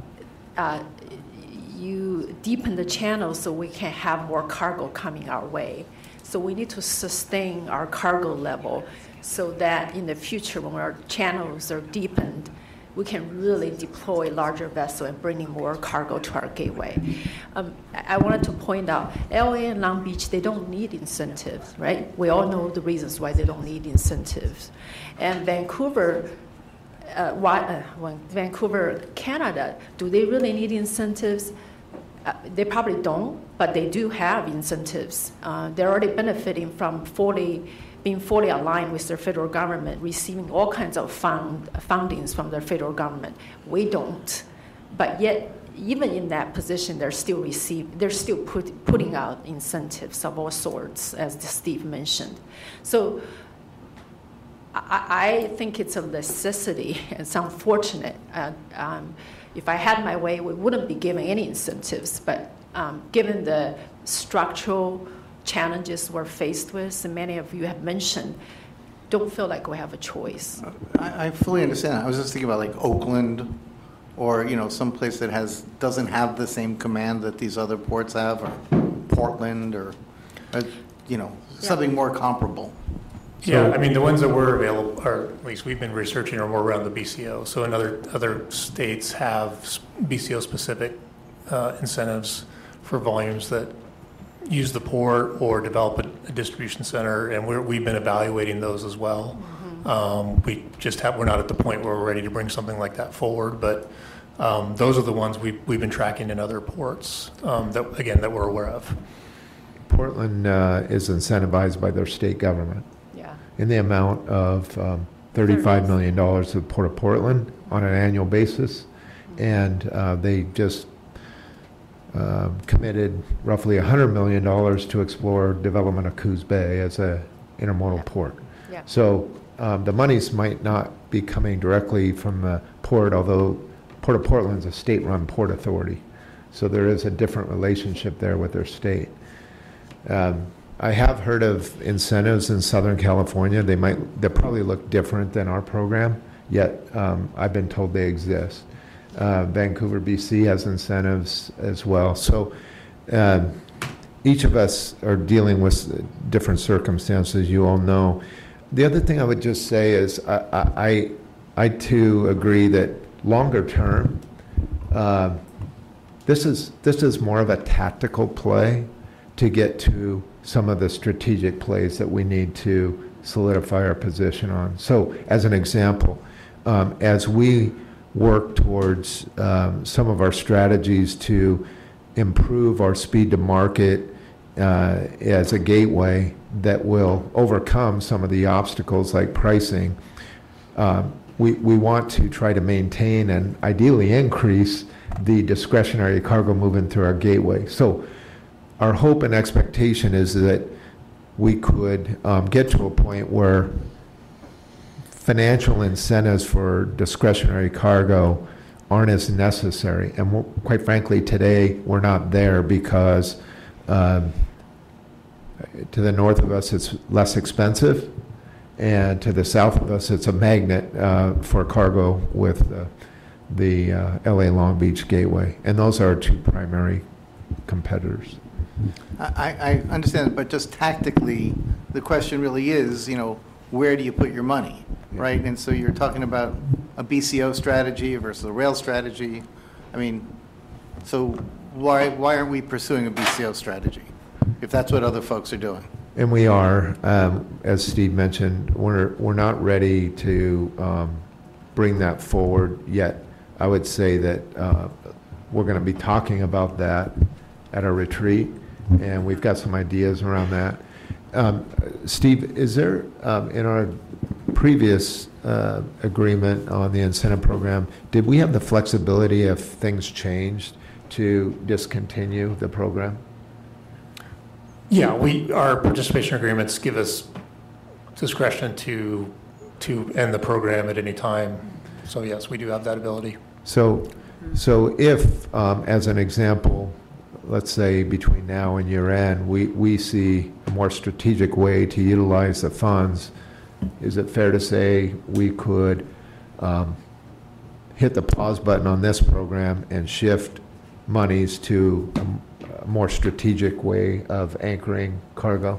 you deepen the channel so we can have more cargo coming our way. So we need to sustain our cargo level so that in the future, when our channels are deepened, we can really deploy larger vessels and bringing more cargo to our gateway. I wanted to point out, LA and Long Beach, they don't need incentives, right? We all know the reasons why they don't need incentives. And Vancouver, Vancouver, Canada, do they really need incentives? They probably don't, but they do have incentives. They're already benefiting from being fully aligned with their federal government, receiving all kinds of fundings from their federal government. We don't, but yet even in that position, they're still putting out incentives of all sorts, as Steve mentioned. So I think it's a necessity. It's unfortunate. If I had my way, we wouldn't be giving any incentives, but given the structural challenges we're faced with, and many of you have mentioned, don't feel like we have a choice. I fully understand. I was just thinking about like Oakland, or some place that doesn't have the same command that these other ports have, or Portland, or something more comparable. Yeah, the ones that were available, or at least we've been researching, are more around the BCO. So in other states have BCO-specific incentives for volumes that use the port or develop a distribution center, and we've been evaluating those as well. Mm-hmm. We're not at the point where we're ready to bring something like that forward, but those are the ones we've been tracking in other ports that we're aware of. Portland is incentivized by their state government. Yeah. In the amount of $35 million to the Port of Portland on an annual basis, and they just committed roughly $100 million to explore development of Coos Bay as a intermodal port. Yeah. So the monies might not be coming directly from the port, although Port of Portland is a state-run port authority. So there is a different relationship there with their state. I have heard of incentives in Southern California. They probably look different than our program, yet I've been told they exist. Vancouver, BC has incentives as well. So each of us are dealing with different circumstances, you all know. The other thing I would just say is I too agree that longer term, this is more of a tactical play to get to some of the strategic plays that we need to solidify our position on. So as an example, as we work towards some of our strategies to improve our speed to market as a gateway that will overcome some of the obstacles like pricing. We want to try to maintain and ideally increase the discretionary cargo movement through our gateway. So our hope and expectation is that we could get to a point where financial incentives for discretionary cargo aren't as necessary. And quite frankly, today we're not there because to the north of us it's less expensive, and to the south of us it's a magnet for cargo with the LA Long Beach Gateway. And those are our two primary competitors. I understand, but just tactically, the question really is, where do you put your money, right? And so you're talking about a BCO strategy versus a rail strategy. I mean, so why aren't we pursuing a BCO strategy if that's what other folks are doing? And we are, as Steve mentioned, we're not ready to bring that forward yet. I would say that we're going to be talking about that at our retreat, and we've got some ideas around that. Steve, is there, in our previous agreement on the incentive program, did we have the flexibility if things changed to discontinue the program? Yeah, our participation agreements give us discretion to end the program at any time. So yes, we do have that ability. So if, as an example, let's say between now and year end, we see a more strategic way to utilize the funds, is it fair to say we could hit the pause button on this program and shift monies to a more strategic way of anchoring cargo?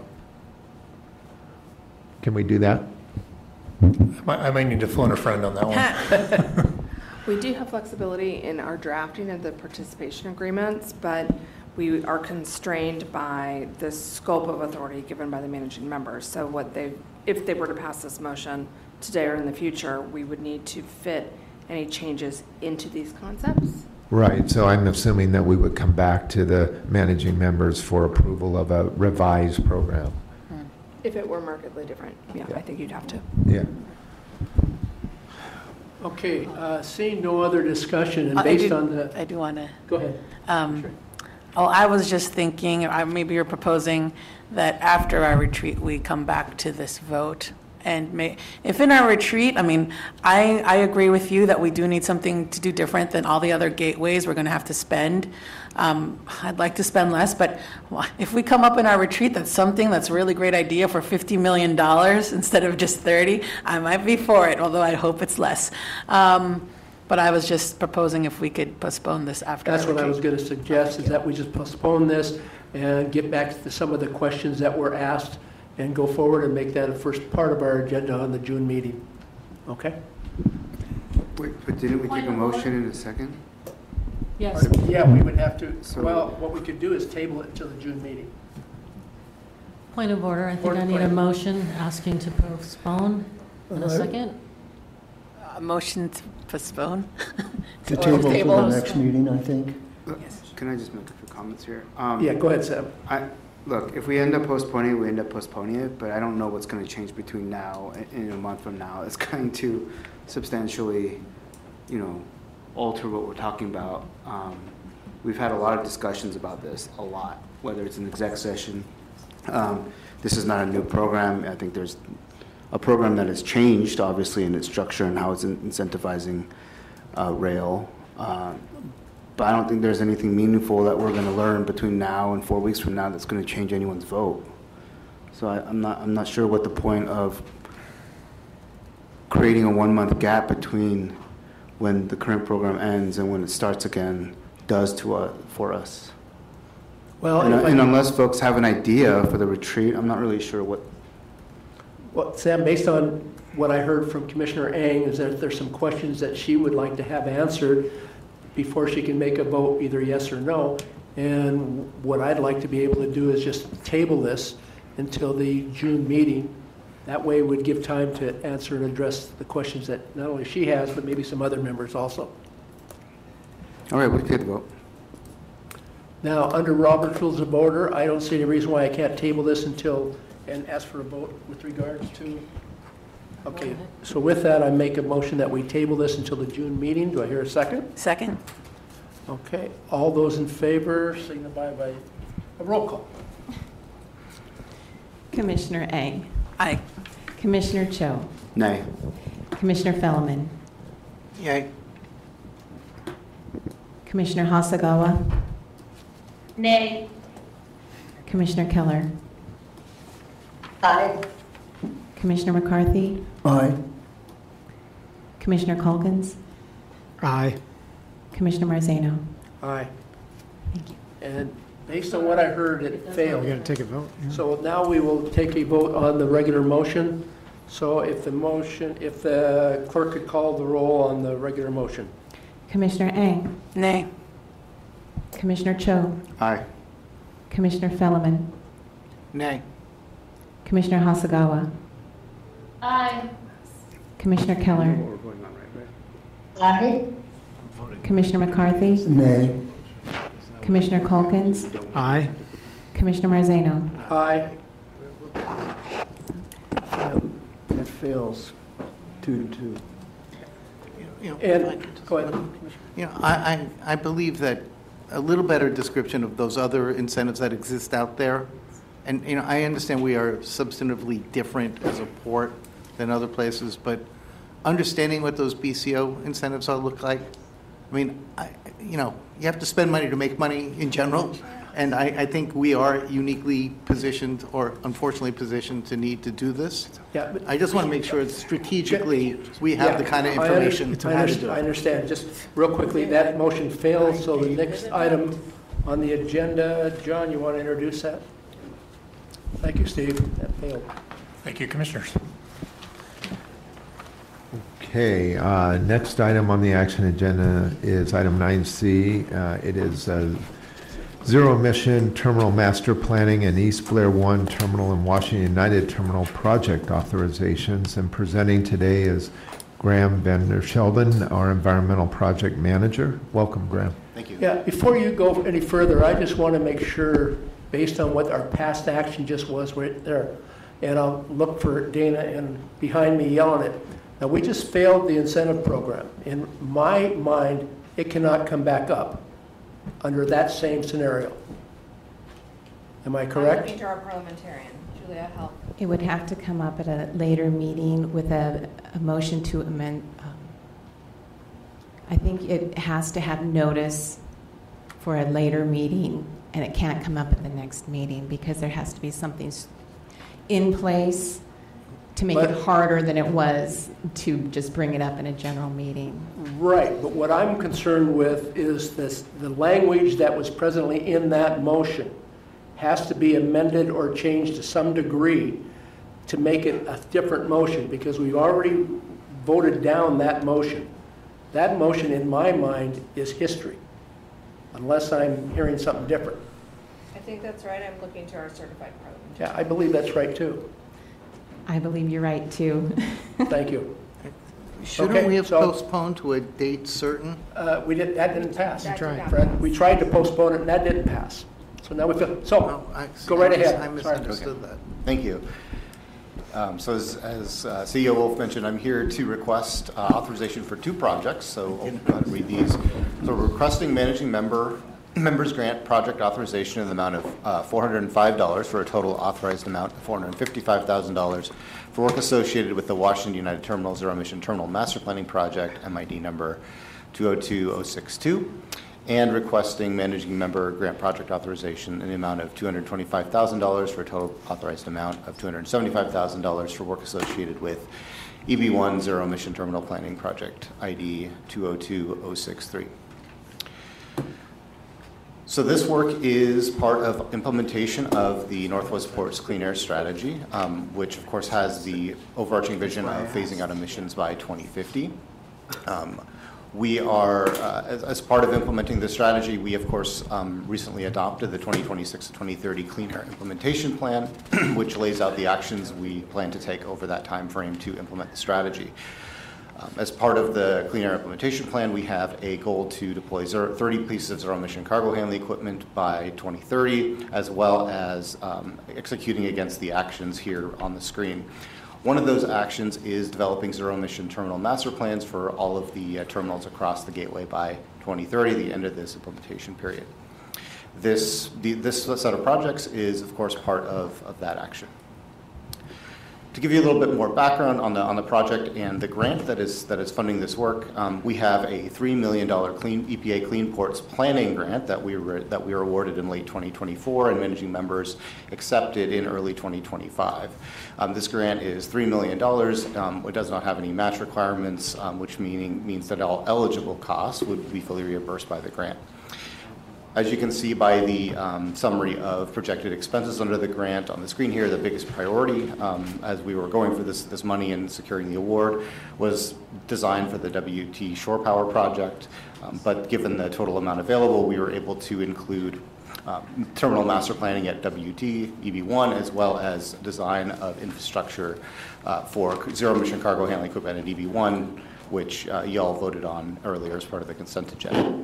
Can we do that? I might need to phone a friend on that one. We do have flexibility in our drafting of the participation agreements, but we are constrained by the scope of authority given by the managing members. So if they were to pass this motion today or in the future, we would need to fit any changes into these concepts. Right, so I'm assuming that we would come back to the managing members for approval of a revised program. If it were markedly different, yeah. I think you'd have to. Yeah. Okay, seeing no other discussion and based on the... I do want to... Go ahead. Sure. Oh, I was just thinking, maybe you're proposing that after our retreat, we come back to this vote. And if in our retreat, I agree with you that we do need something to do different than all the other gateways we're going to have to spend. I'd like to spend less, but if we come up in our retreat that's something that's a really great idea for $50 million instead of just 30, I might be for it, although I hope it's less. But I was just proposing if we could postpone this after our retreat. That's what I was going to suggest, is that we just postpone this and get back to some of the questions that were asked and go forward and make that a first part of our agenda on the June meeting. Okay? Wait, but didn't we take a motion in a second? Yes. Yeah, we would have to, well, what we could do is table it until the June meeting. Point of order, I think I need a motion asking to postpone in a second. A motion to postpone? To table for the next meeting, I think. Yes. Can I just make a few comments here? Yeah, go ahead, Sam. Look, if we end up postponing it, we end up postponing it, but I don't know what's going to change between now and a month from now. It's going to substantially, alter what we're talking about. We've had a lot of discussions about this, a lot, whether it's an exec session. This is not a new program. I think there's a program that has changed, obviously, in its structure and how it's incentivizing rail. But I don't think there's anything meaningful that we're going to learn between now and 4 weeks from now that's going to change anyone's vote. So I'm not sure what the point of creating a 1 month gap between when the current program ends and when it starts again does for us. Well, and unless folks have an idea for the retreat, I'm not really sure what. Well, Sam, based on what I heard from Commissioner Ang, is that there's some questions that she would like to have answered before she can make a vote, either yes or no. And what I'd like to be able to do is just table this until the June meeting That way we'd give time to answer and address the questions that not only she has, but maybe some other members also. All right, we'll take the vote. Now, under Robert's Rules of Order, I don't see any reason why I can't table this until, and ask for a vote with regards to, okay, so with that, I make a motion that we table this until the June meeting. Do I hear a second? Second. Okay, all those in favor signify by a roll call. Commissioner Eng. Aye. Commissioner Cho. Nay. Commissioner Fellman. Yay. Commissioner Hasagawa. Nay. Commissioner Keller. Aye. Commissioner McCarthy. Aye. Commissioner Calkins. Aye. Commissioner Marzano. Aye. Thank you. And based on what I heard, it failed. We got to take a vote. Yeah. So now we will take a vote on the regular motion. So if the clerk could call the roll on the regular motion. Commissioner Eng. Nay. Commissioner Cho. Aye. Commissioner Fellman. Nay. Commissioner Hasagawa. Aye. Commissioner Keller. What we're going on, right? Aye. Commissioner McCarthy. Nay. Commissioner Calkins. Aye. Commissioner Marzano. Aye. That fails 2-2. And, go ahead. You know, I believe that a little better description of those other incentives that exist out there, and, you know, I understand we are substantively different as a port than other places, but understanding what those BCO incentives all look like, I mean, you know, you have to spend money to make money in general, and I think we are uniquely positioned, or unfortunately positioned, to need to do this. Yeah, but I just want to make sure strategically we have the kind of information to how to do I it. understand. Just real quickly, that motion failed, so the next item on the agenda, John, you want to introduce that? Thank you, Steve. That failed. Thank you, Commissioners. Okay, next item on the action agenda is item 9C. It is Zero Emission Terminal Master Planning and East Blair 1 Terminal and Washington United Terminal project authorizations. And presenting today is Graham Van Sheldon, our Environmental Project Manager. Welcome, Graham. Thank you. Yeah, before you go any further, I just want to make sure, based on what our past action just was right there, and I'll look for Dana and behind me yelling it. Now, we just failed the incentive program. In my mind, it cannot come back up under that same scenario. Am I correct? I'm looking to our parliamentarian, Julia Help. It would have to come up at a later meeting with a motion to amend. I think it has to have notice for a later meeting, and it can't come up at the next meeting because there has to be something in place to make it harder than it was to just bring it up in a general meeting. Right, but what I'm concerned with is the language that was presently in that motion has to be amended or changed to some degree to make it a different motion, because we've already voted down that motion. That motion, in my mind, is history, unless I'm hearing something different. I think that's right. I'm looking to our certified parliamentarian. Yeah, I believe that's right, too. I believe you're right, too. Thank you. Shouldn't we have postponed to a date certain? That didn't pass. That did not Fred, we tried to postpone it, and that didn't pass. So now we feel, go right ahead. I misunderstood that. Thank you. So as CEO Wolf mentioned, I'm here to request authorization for two projects. So I'll read these. So we're requesting managing members grant project authorization in the amount of $405 for a total authorized amount of $455,000 for work associated with the Washington United Terminal Zero Emission Terminal Master Planning Project, MID number 202062, and requesting managing member grant project authorization in the amount of $225,000 for a total authorized amount of $275,000 for work associated with EB1 Zero Emission Terminal Planning Project, ID 202063. So this work is part of implementation of the Northwest Ports Clean Air Strategy, which of course has the overarching vision of phasing out emissions by 2050. We are, as part of implementing the strategy, we of course recently adopted the 2026 to 2030 Clean Air Implementation Plan, which lays out the actions we plan to take over that time frame to implement the strategy. As part of the Clean Air Implementation Plan, we have a goal to deploy 30 pieces of zero-emission cargo handling equipment by 2030, as well as executing against the actions here on the screen. One of those actions is developing zero-emission terminal master plans for all of the terminals across the gateway by 2030, the end of this implementation period. This set of projects is, of course, part of that action. To give you a little bit more background on the project and the grant that is funding this work, we have a $3 million EPA Clean Ports Planning Grant that we were awarded in late 2024 and managing members accepted in early 2025. This grant is $3 million. It does not have any match requirements, which means that all eligible costs would be fully reimbursed by the grant. As you can see by the summary of projected expenses under the grant on the screen here, the biggest priority as we were going for this money and securing the award was designed for the WT Shore Power project. But given the total amount available, we were able to include terminal master planning at WT, EB1, as well as design of infrastructure for zero-emission cargo handling equipment at EB1, which you all voted on earlier as part of the consent agenda.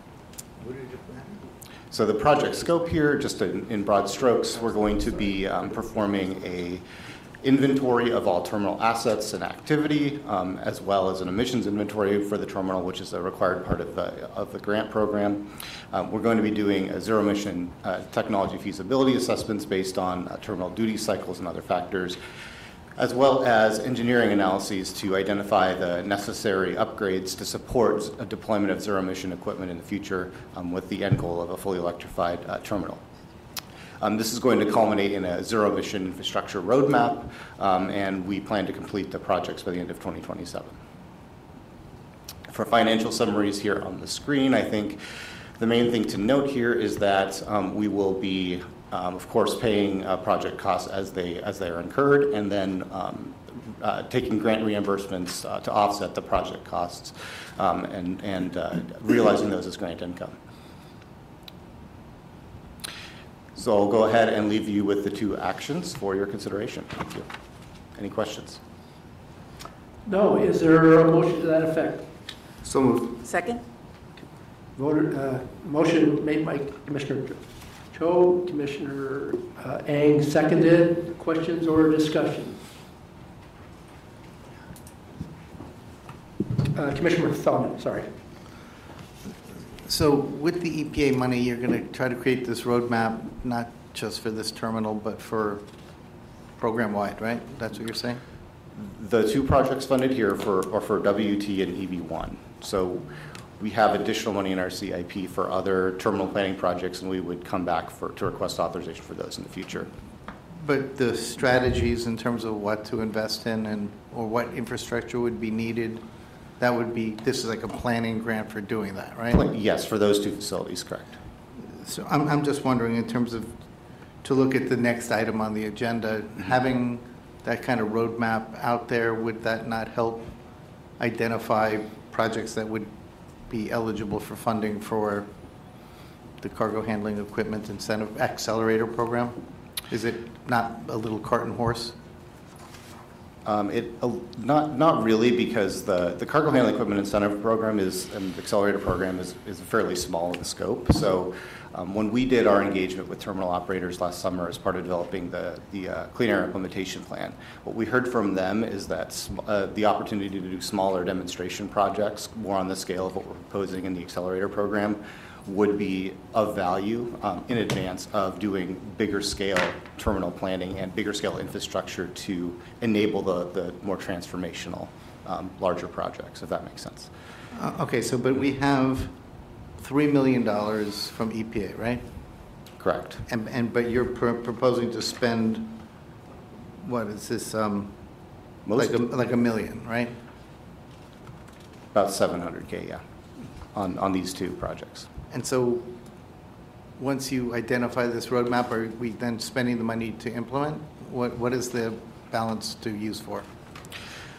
So the project scope here, just in broad strokes, we're going to be performing a inventory of all terminal assets and activity, as well as an emissions inventory for the terminal, which is a required part of the grant program. We're going to be doing a zero-emission technology feasibility assessments based on terminal duty cycles and other factors, as well as engineering analyses to identify the necessary upgrades to support a deployment of zero-emission equipment in the future with the end goal of a fully electrified terminal. This is going to culminate in a zero-emission infrastructure roadmap, and we plan to complete the projects by the end of 2027. For financial summaries here on the screen, I think the main thing to note here is that we will be of course, paying project costs as they are incurred, and then taking grant reimbursements to offset the project costs and realizing those as grant income. So I'll go ahead and leave you with the two actions for your consideration. Thank you. Any questions? No. Is there a motion to that effect? So moved. Second? Motion made by Commissioner Cho, Commissioner Ang seconded. Questions or discussion? Commissioner Thurman, sorry. So with the EPA money, you're going to try to create this roadmap, not just for this terminal, but for program-wide, right? That's what you're saying? The two projects funded here are for WT and EB1. So we have additional money in our CIP for other terminal planning projects, and we would come back to request authorization for those in the future. But the strategies in terms of what to invest in or what infrastructure would be needed, this is like a planning grant for doing that, right? Yes, for those two facilities, correct. So I'm just wondering, in terms of, to look at the next item on the agenda, having that kind of roadmap out there, would that not help identify projects that would be eligible for funding for the cargo handling equipment incentive accelerator program? Is it not a little cart and horse? Not really, because the cargo handling equipment incentive program and the accelerator program is fairly small in scope. So when we did our engagement with terminal operators last summer as part of developing the Clean Air Implementation Plan, what we heard from them is that the opportunity to do smaller demonstration projects, more on the scale of what we're proposing in the accelerator program, would be of value in advance of doing bigger scale terminal planning and bigger scale infrastructure to enable the more transformational larger projects, if that makes sense. Okay, so but we have $3 million from EPA, right? Correct. But you're proposing to spend, what is this, like $1 million, right? About $700K, yeah, on these two projects. And so once you identify this roadmap, are we then spending the money to implement? What is the balance to use for?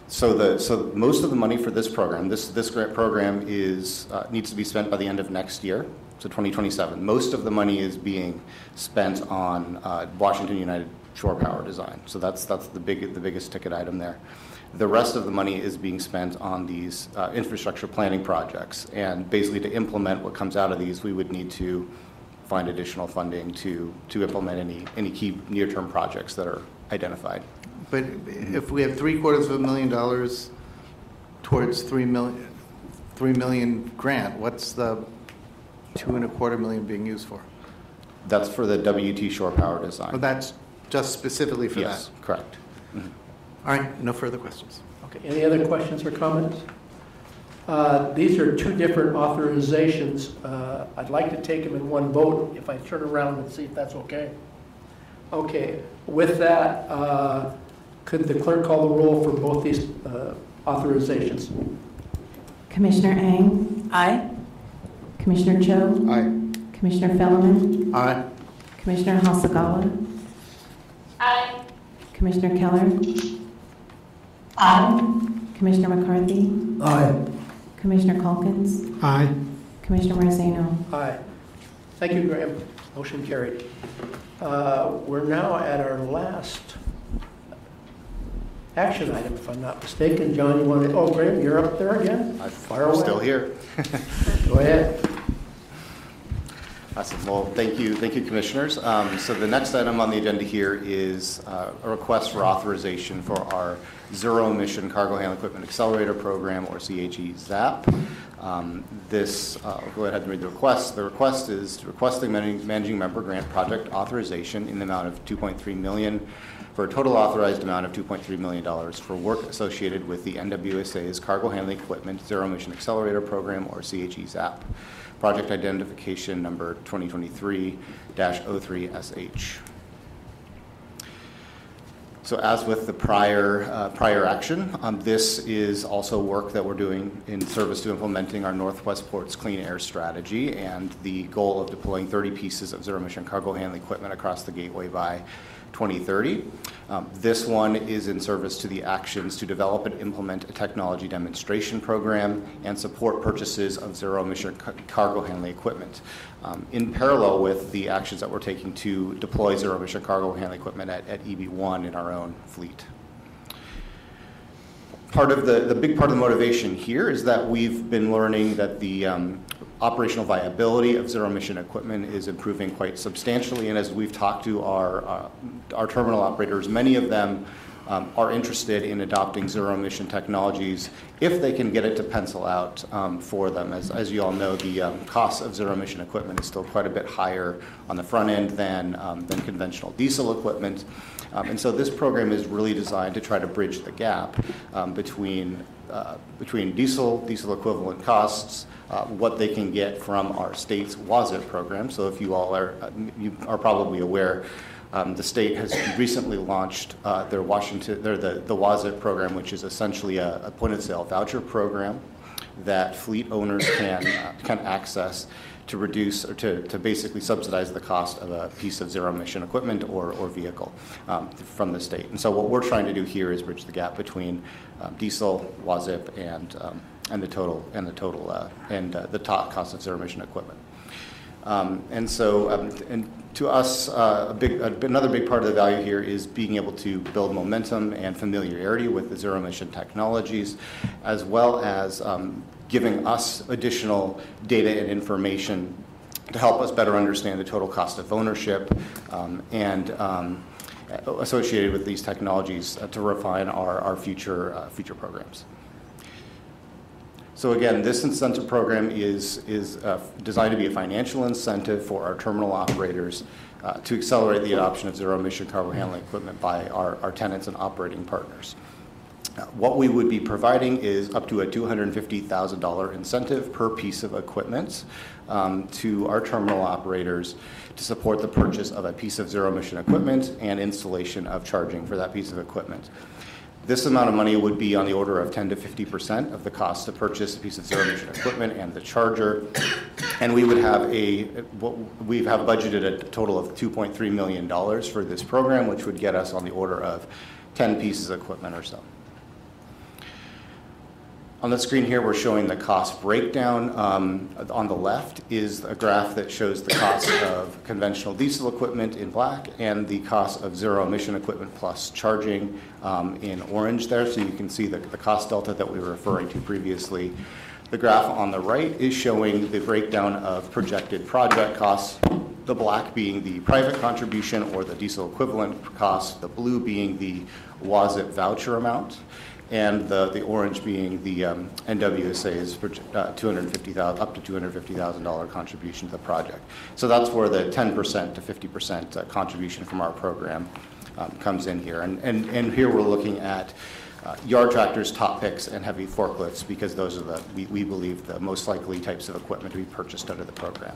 So most of the money for this program, this grant program is needs to be spent by the end of next year, so 2027. Most of the money is being spent on Washington United Shore Power design. So that's the biggest ticket item there. The rest of the money is being spent on these infrastructure planning projects, and basically to implement what comes out of these, we would need to find additional funding to implement any key near-term projects that are identified. But if we have $750,000 towards $3 million grant, what's the $2.25 million being used for? That's for the WT Shore Power design. But that's just specifically for that? Yes, correct. Mm-hmm. All right, no further questions. Okay, any other questions or comments? These are two different authorizations. I'd like to take them in one vote if I turn around and see if that's okay. Okay, with that, could the clerk call the roll for both these authorizations? Commissioner Eng? Aye. Commissioner Cho? Aye. Commissioner Fellman? Aye. Commissioner Hasagawa? Aye. Commissioner Keller? Aye. Commissioner McCarthy? Aye. Commissioner Calkins? Aye. Commissioner Marzano? Aye. Thank you, Graham. Motion carried. We're now at our last action item, if I'm not mistaken. John, you want to, oh, Graham, you're up there again? I'm still here. Go ahead. Awesome. Well, thank you, commissioners. So the next item on the agenda here is a request for authorization for our Zero Emission Cargo Handling Equipment Accelerator Program, or CHE-ZAP. I'll go ahead and read the request. The request is requesting managing member grant project authorization in the amount of $2.3 million for a total authorized amount of $2.3 million for work associated with the NWSA's Cargo Handling Equipment Zero Emission Accelerator Program, or CHE-ZAP. Project identification number 2023-03SH. So as with the prior action, this is also work that we're doing in service to implementing our Northwest Ports Clean Air Strategy and the goal of deploying 30 pieces of zero-emission cargo handling equipment across the gateway by 2030. This one is in service to the actions to develop and implement a technology demonstration program and support purchases of zero-emission cargo handling equipment. In parallel with the actions that we're taking to deploy zero-emission cargo handling equipment at EB1 in our own fleet. The big part of the motivation here is that we've been learning that the operational viability of zero-emission equipment is improving quite substantially, and as we've talked to our terminal operators, many of them are interested in adopting zero-emission technologies if they can get it to pencil out for them. As you all know, the cost of zero-emission equipment is still quite a bit higher on the front end than conventional diesel equipment. And so this program is really designed to try to bridge the gap between diesel equivalent costs, what they can get from our state's WAZIP program. So if you all are probably aware, the state has recently launched their the WAZIP program, which is essentially a point-of-sale voucher program that fleet owners can access to reduce or to basically subsidize the cost of a piece of zero-emission equipment or vehicle from the state. And so what we're trying to do here is bridge the gap between diesel, WAZIP, and the top cost of zero-emission equipment. And to us, another big part of the value here is being able to build momentum and familiarity with the zero-emission technologies, as well as giving us additional data and information to help us better understand the total cost of ownership and associated with these technologies to refine our future programs. So again, this incentive program is designed to be a financial incentive for our terminal operators to accelerate the adoption of zero-emission cargo handling equipment by our tenants and operating partners. What we would be providing is up to a $250,000 incentive per piece of equipment to our terminal operators to support the purchase of a piece of zero-emission equipment and installation of charging for that piece of equipment. This amount of money would be on the order of 10 to 50% of the cost to purchase a piece of zero-emission equipment and the charger, and we would have budgeted a total of $2.3 million for this program, which would get us on the order of 10 pieces of equipment or so. On the screen here, we're showing the cost breakdown. On the left is a graph that shows the cost of conventional diesel equipment in black and the cost of zero-emission equipment plus charging in orange there. So you can see the cost delta that we were referring to previously. The graph on the right is showing the breakdown of projected project costs, the black being the private contribution or the diesel equivalent cost, the blue being the WASIP voucher amount, and the orange being the NWSA's $250,000 up to $250,000 contribution to the project. So that's where the 10% to 50% contribution from our program comes in here. And here we're looking at yard tractors, top picks, and heavy forklifts because those are we believe the most likely types of equipment to be purchased under the program.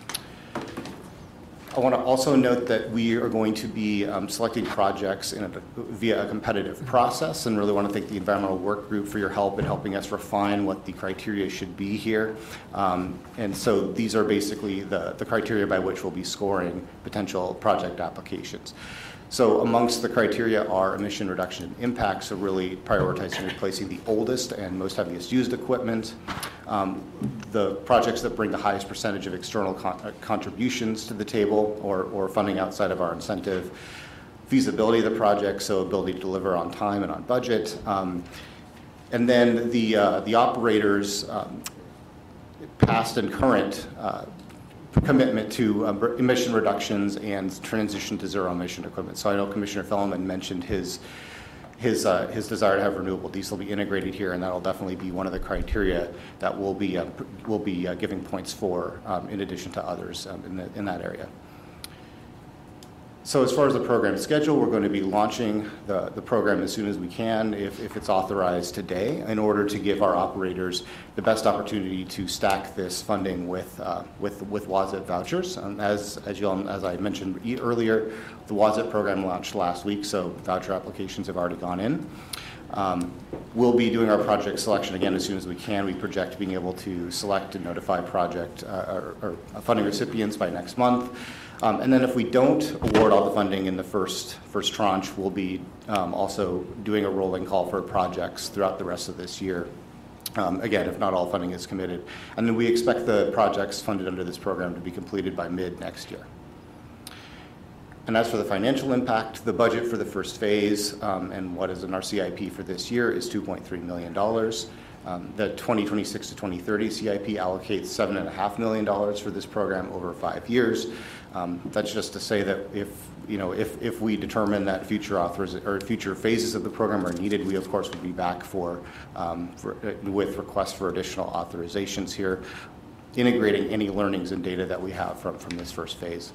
I want to also note that we are going to be selecting projects via a competitive process, and really want to thank the Environmental Work Group for your help in helping us refine what the criteria should be here. And so these are basically the criteria by which we'll be scoring potential project applications. So amongst the criteria are emission reduction and impact, so really prioritizing replacing the oldest and most heaviest used equipment, the projects that bring the highest percentage of external contributions to the table or funding outside of our incentive, feasibility of the project, so ability to deliver on time and on budget, and then the operators' past and current commitment to emission reductions and transition to zero emission equipment. So I know Commissioner Fellman mentioned his desire to have renewable diesel be integrated here, and that'll definitely be one of the criteria that we'll be giving points for in addition to others in that area. So as far as the program schedule, we're going to be launching the program as soon as we can, if it's authorized today, in order to give our operators the best opportunity to stack this funding with WASIP vouchers. As I mentioned earlier, the WASIP program launched last week, so voucher applications have already gone in. We'll be doing our project selection again as soon as we can. We project being able to select and notify project or funding recipients by next month. And then if we don't award all the funding in the first tranche, we'll be also doing a rolling call for projects throughout the rest of this year. Again, if not all funding is committed. And then we expect the projects funded under this program to be completed by mid next year. And as for the financial impact, the budget for the first phase and what is in our CIP for this year is $2.3 million. The 2026 to 2030 CIP allocates $7.5 million for this program over 5 years. That's just to say that if we determine that future phases of the program are needed, we of course would be back with requests for additional authorizations here, integrating any learnings and data that we have from this first phase.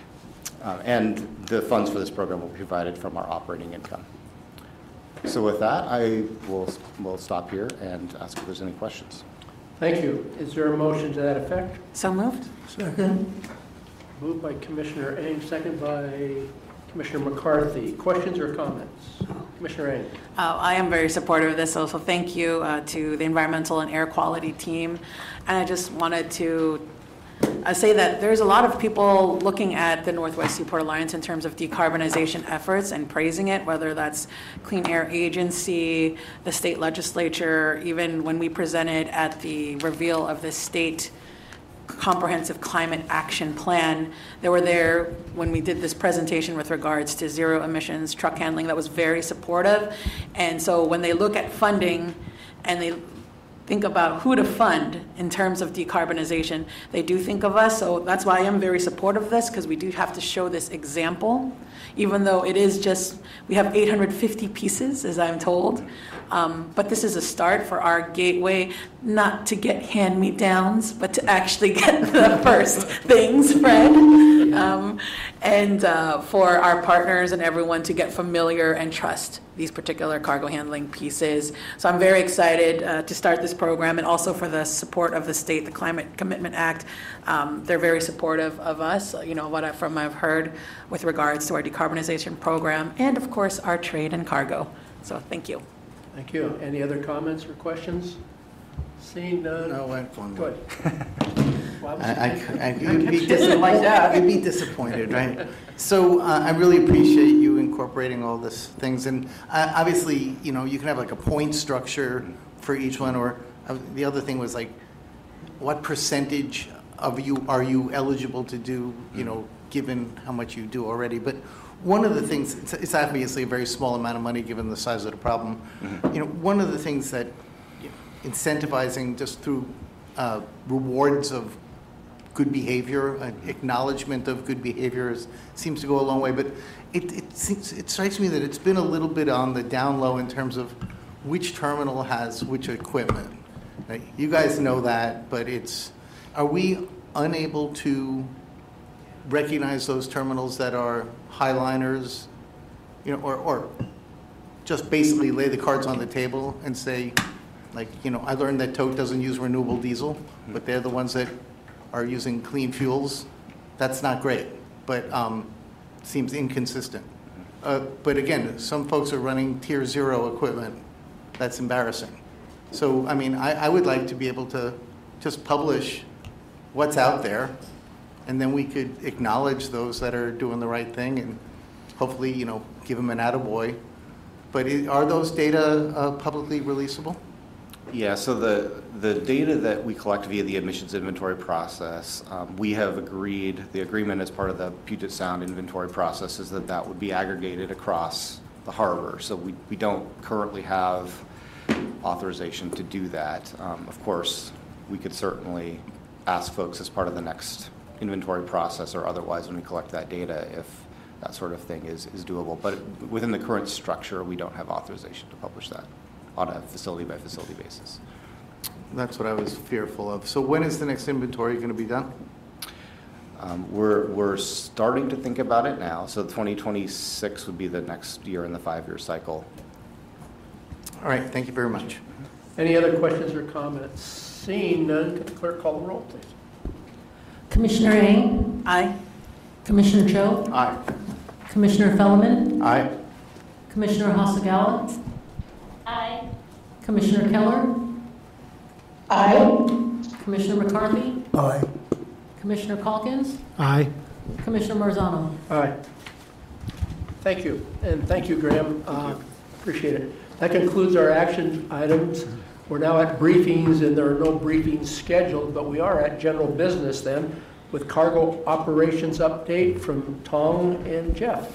And the funds for this program will be provided from our operating income. So with that, I will stop here and ask if there's any questions. Thank you. Is there a motion to that effect? So moved. Second. Moved by Commissioner Eng, second by Commissioner McCarthy. Questions or comments? Commissioner Eng. I am very supportive of this, so thank you to the environmental and air quality team. And I just wanted to say that there's a lot of people looking at the Northwest Seaport Alliance in terms of decarbonization efforts and praising it, whether that's Clean Air Agency, the state legislature, even when we presented at the reveal of the state comprehensive climate action plan. They were there when we did this presentation with regards to zero emissions truck handling. That was very supportive. And so when they look at funding and they think about who to fund in terms of decarbonization, they do think of us. So that's why I am very supportive of this, because we do have to show this example, even though it is just, we have 850 pieces, as I'm told. But this is a start for our gateway, not to get hand-me-downs, but to actually get the first things spread. And for our partners and everyone to get familiar and trust these particular cargo handling pieces. So I'm very excited to start this program, and also for the support of the state, the Climate Commitment Act. They're very supportive of us, what I've heard with regards to our decarbonization program, and of course our trade and cargo. So thank you. Thank you. Any other comments or questions? Seeing none. No, I have one. Go ahead. You'd be disappointed, right? So I really appreciate you incorporating all these things, and obviously, you can have like a point structure for each one? Or the other thing was like, what percentage of you are you eligible to do, given how much you do already? But one of the things, it's obviously a very small amount of money given the size of the problem. One of the things that incentivizing just through rewards of good behavior, acknowledgement of good behavior seems to go a long way. But it strikes me that it's been a little bit on the down low in terms of which terminal has which equipment. Right? You guys know that, but are we unable to recognize those terminals that are highliners, or just basically lay the cards on the table and say, like, I learned that Tote doesn't use renewable diesel, but they're the ones that are using clean fuels. That's not great, but seems inconsistent. But again, some folks are running tier 0 equipment. That's embarrassing. So, I would like to be able to just publish what's out there, and then we could acknowledge those that are doing the right thing and hopefully, give them an attaboy. But are those data publicly releasable? Yeah, so the data that we collect via the emissions inventory process, we have agreed, the agreement as part of the Puget Sound inventory process is that would be aggregated across the harbor. So we don't currently have authorization to do that. Of course, we could certainly ask folks as part of the next inventory process or otherwise when we collect that data if that sort of thing is doable. But within the current structure, we don't have authorization to publish that on a facility-by-facility basis. That's what I was fearful of. So when is the next inventory going to be done? We're starting to think about it now. So 2026 would be the next year in the 5-year cycle. All right, thank you very much. Any other questions or comments? Seeing none, could the clerk call the roll, please? Commissioner Eng? Aye. Commissioner Cho? Aye. Commissioner Fellman? Aye. Commissioner Hasagawa? Aye. Commissioner Keller? Aye. Commissioner McCarthy? Aye. Commissioner Calkins? Aye. Commissioner Marzano? Aye. Thank you, and thank you, Graham. Appreciate it. That concludes our action items. We're now at briefings, and there are no briefings scheduled, but we are at general business then, with cargo operations update from Tong and Jeff.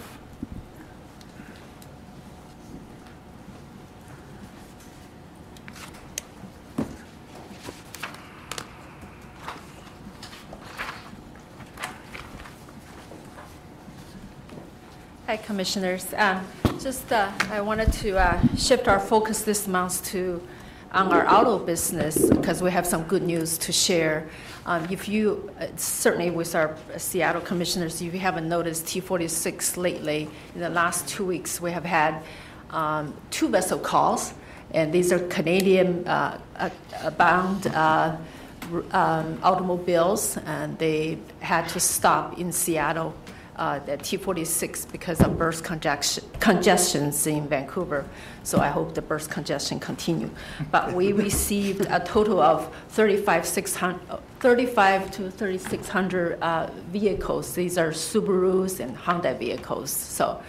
Hi, Commissioners. I wanted to shift our focus this month on our auto business because we have some good news to share. If you, certainly with our Seattle Commissioners, if you haven't noticed T46 lately, in the last 2 weeks, we have had 2 vessel calls, and these are Canadian-bound automobiles, and they had to stop in Seattle, the T46, because of berth congestions in Vancouver. So I hope the berth congestion continue. But we received a total of 35 to 3,600 vehicles. These are Subarus and Honda vehicles. So.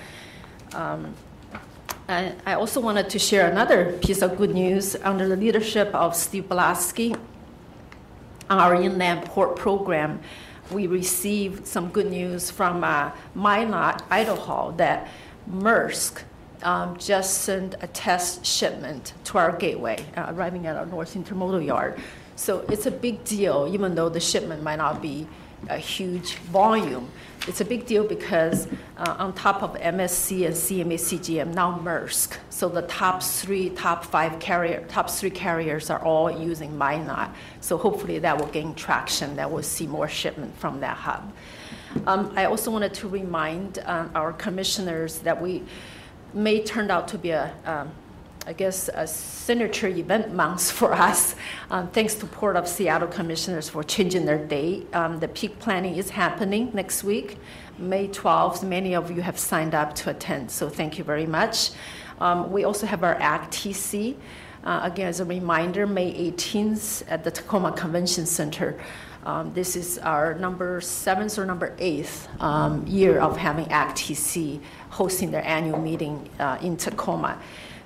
And I also wanted to share another piece of good news. Under the leadership of Steve Blasky, on our inland port program, we received some good news from Minot, Idaho, that Maersk just sent a test shipment to our gateway, arriving at our North Intermodal Yard. So it's a big deal, even though the shipment might not be a huge volume. It's a big deal because on top of MSC and CMA CGM, now Maersk. So the top three carriers are all using Minot. So hopefully that will gain traction. That we'll see more shipment from that hub. I also wanted to remind our commissioners that May turned out to be a signature event month for us. Thanks to Port of Seattle Commissioners for changing their date. The peak planning is happening next week, May 12th. Many of you have signed up to attend, so thank you very much. We also have our ACT-TC. Again, as a reminder, May 18th at the Tacoma Convention Center. This is our number 7th or number 8th year of having ACT-TC hosting their annual meeting in Tacoma.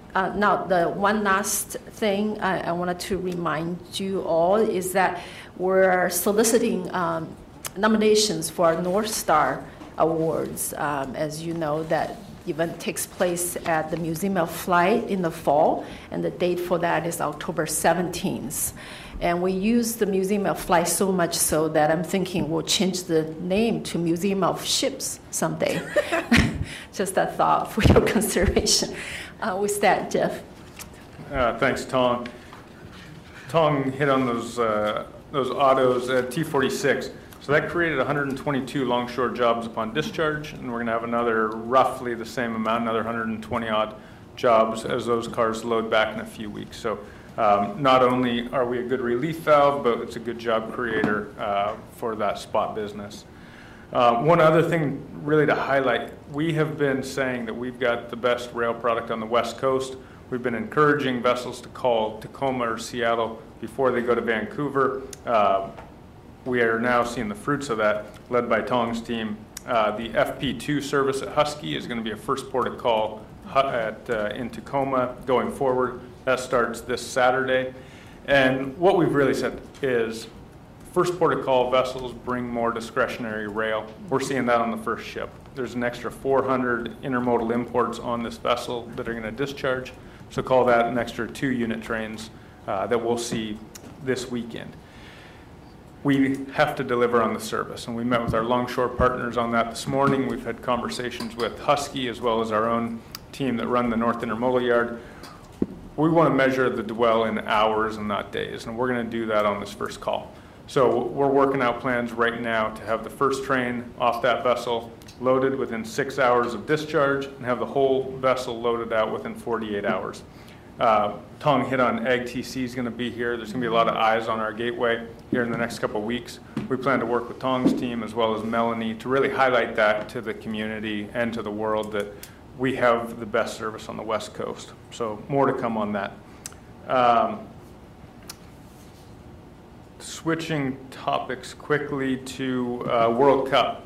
Now, the one last thing I wanted to remind you all is that we're soliciting nominations for our North Star Awards. As you know, that event takes place at the Museum of Flight in the fall, and the date for that is October 17th. And we use the Museum of Flight so much so that I'm thinking we'll change the name to Museum of Ships someday. Just a thought for your consideration. With that, Jeff. Thanks, Tong. Tong hit on those autos at T-46. So that created 122 longshore jobs upon discharge, and we're going to have another roughly the same amount, another 120 odd jobs as those cars load back in a few weeks. So not only are we a good relief valve, but it's a good job creator for that spot business. One other thing really to highlight, we have been saying that we've got the best rail product on the West Coast. We've been encouraging vessels to call Tacoma or Seattle before they go to Vancouver. We are now seeing the fruits of that, led by Tong's team. The FP2 service at Husky is going to be a first port of call in Tacoma going forward. That starts this Saturday. And what we've really said is first port of call vessels bring more discretionary rail. We're seeing that on the first ship. There's an extra 400 intermodal imports on this vessel that are going to discharge. So call that an extra 2 unit trains that we'll see this weekend. We have to deliver on the service, and we met with our longshore partners on that this morning. We've had conversations with Husky as well as our own team that run the North Intermodal Yard. We want to measure the dwell in hours and not days, and we're going to do that on this first call. So we're working out plans right now to have the first train off that vessel loaded within 6 hours of discharge and have the whole vessel loaded out within 48 hours. Tong hit on AgTC is going to be here. There's going to be a lot of eyes on our gateway here in the next couple of weeks. We plan to work with Tong's team as well as Melanie to really highlight that to the community and to the world that we have the best service on the West Coast. So more to come on that. Switching topics quickly to World Cup.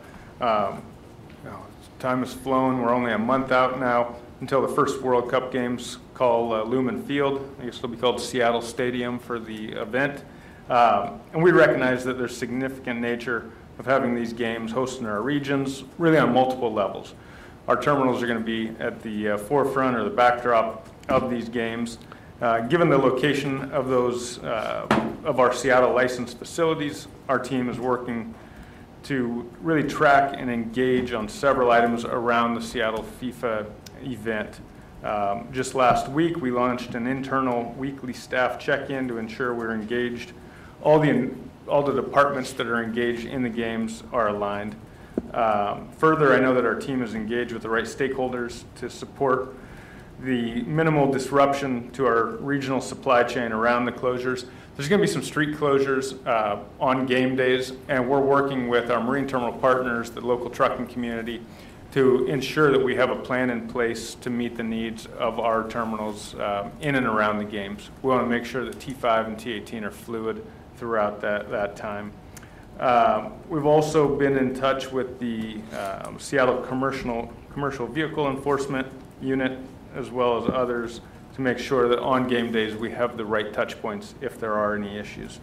Time has flown. We're only a month out now until the first World Cup games called Lumen Field. I guess it'll be called Seattle Stadium for the event. And we recognize that there's significant nature of having these games hosted in our regions, really on multiple levels. Our terminals are going to be at the forefront or the backdrop of these games. Given the location of those of our Seattle licensed facilities, our team is working to really track and engage on several items around the Seattle FIFA event. Just last week, we launched an internal weekly staff check-in to ensure we're engaged. All the departments that are engaged in the games are aligned. Further, I know that our team is engaged with the right stakeholders to support the minimal disruption to our regional supply chain around the closures. There's going to be some street closures on game days, and we're working with our marine terminal partners, the local trucking community, to ensure that we have a plan in place to meet the needs of our terminals in and around the games. We want to make sure that T5 and T18 are fluid throughout that time. We've also been in touch with the Seattle Commercial Vehicle Enforcement Unit as well as others to make sure that on game days we have the right touch points if there are any issues.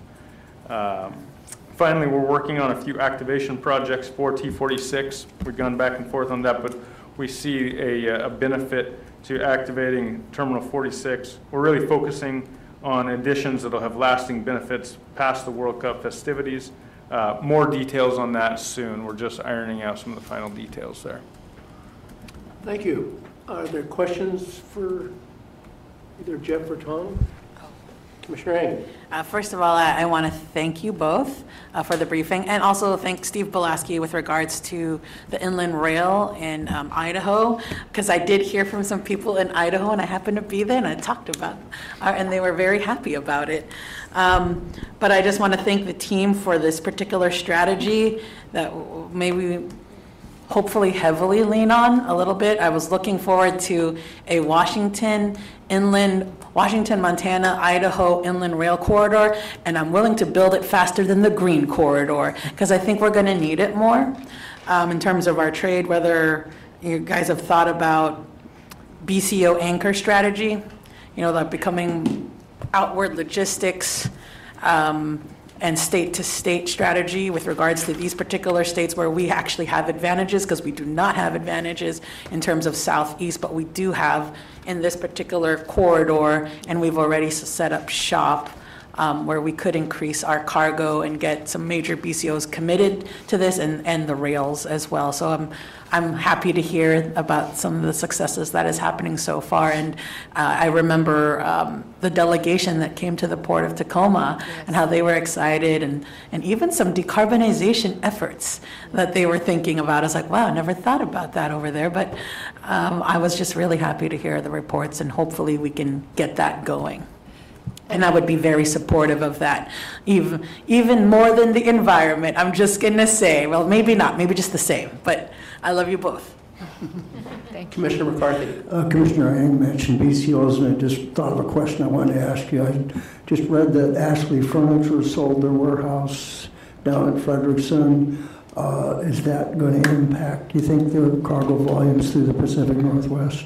Finally, we're working on a few activation projects for T46. We've gone back and forth on that, but we see a benefit to activating Terminal 46. We're really focusing on additions that will have lasting benefits past the World Cup festivities. More details on that soon. We're just ironing out some of the final details there. Thank you. Are there questions for either Jeff or Tom? Commissioner Eng. First of all, I want to thank you both for the briefing, and also thank Steve Belaski with regards to the inland rail in Idaho, because I did hear from some people in Idaho, and I happened to be there, and I talked about it, and they were very happy about it. But I just want to thank the team for this particular strategy that maybe hopefully heavily lean on a little bit. I was looking forward to a Washington, Montana, Idaho inland rail corridor, and I'm willing to build it faster than the green corridor because I think we're going to need it more in terms of our trade, whether you guys have thought about BCO anchor strategy, like becoming outward logistics and state-to-state strategy with regards to these particular states where we actually have advantages, because we do not have advantages in terms of southeast, but we do have in this particular corridor, and we've already set up shop where we could increase our cargo and get some major BCOs committed to this, and the rails as well. So I'm happy to hear about some of the successes that is happening so far. And I remember the delegation that came to the Port of Tacoma, and how they were excited, and even some decarbonization efforts that they were thinking about. I was like, wow, I never thought about that over there. But I was just really happy to hear the reports, and hopefully we can get that going. And I would be very supportive of that, even more than the environment. I'm just going to say, well, maybe not, maybe just the same, but I love you both. Thank you. Commissioner McCarthy. Commissioner Eng mentioned BCOs, and I just thought of a question I wanted to ask you. I just read that Ashley Furniture sold their warehouse down at Frederickson. Is that going to impact, do you think, their cargo volumes through the Pacific Northwest?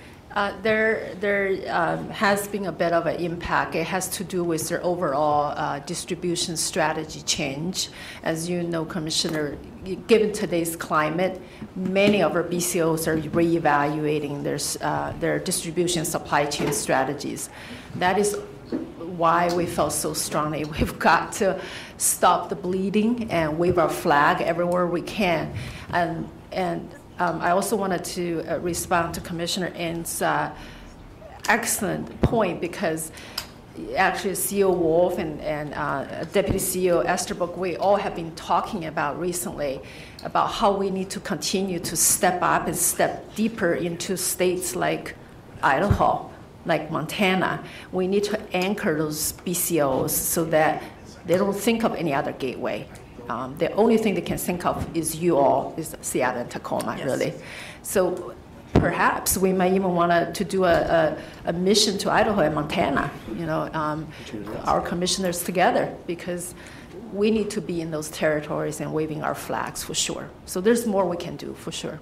There has been a bit of an impact. It has to do with their overall distribution strategy change. As you know, Commissioner, given today's climate, many of our BCOs are reevaluating their distribution supply chain strategies. That is why we felt so strongly we've got to stop the bleeding and wave our flag everywhere we can. And I also wanted to respond to Commissioner Ng's excellent point, because actually CEO Wolf and Deputy CEO Esterbrook, we all have been talking about recently about how we need to continue to step up and step deeper into states like Idaho, like Montana. We need to anchor those BCOs so that they don't think of any other gateway. The only thing they can think of is is Seattle and Tacoma, yes. Really. So perhaps we might even want to do a mission to Idaho and Montana, our commissioners together, because we need to be in those territories and waving our flags for sure. So there's more we can do for sure.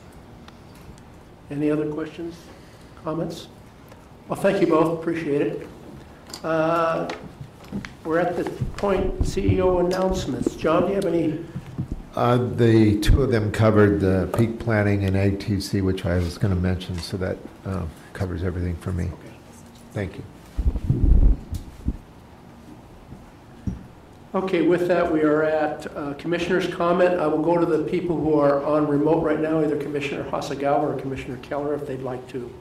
Any other questions, comments? Well, thank you both. Appreciate it. We're at the point, CEO announcements. John, do you have any? The two of them covered the peak planning and ATC, which I was going to mention, so that covers everything for me. Okay. Thank you. Okay, with that, we are at Commissioner's comment. I will go to the people who are on remote right now, either Commissioner Hasagawa or Commissioner Keller, if they'd like to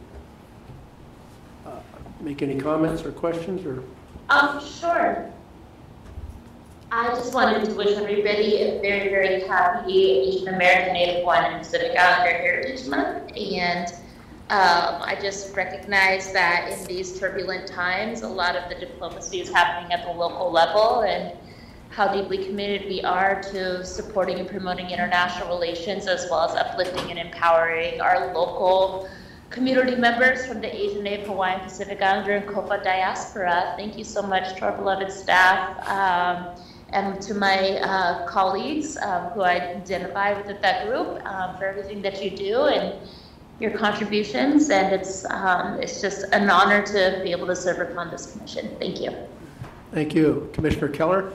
make any comments or questions. Or sure. I just wanted to wish everybody a very, very happy Asian American, Native Hawaiian, and Pacific Islander Heritage Month. And I just recognize that in these turbulent times, a lot of the diplomacy is happening at the local level, and how deeply committed we are to supporting and promoting international relations, as well as uplifting and empowering our local community members from the Asian, Native Hawaiian, Pacific Islander, and COPA diaspora. Thank you so much to our beloved staff and to my colleagues who I identify with that group for everything that you do and your contributions. And it's just an honor to be able to serve upon this commission. Thank you. Thank you. Commissioner Keller?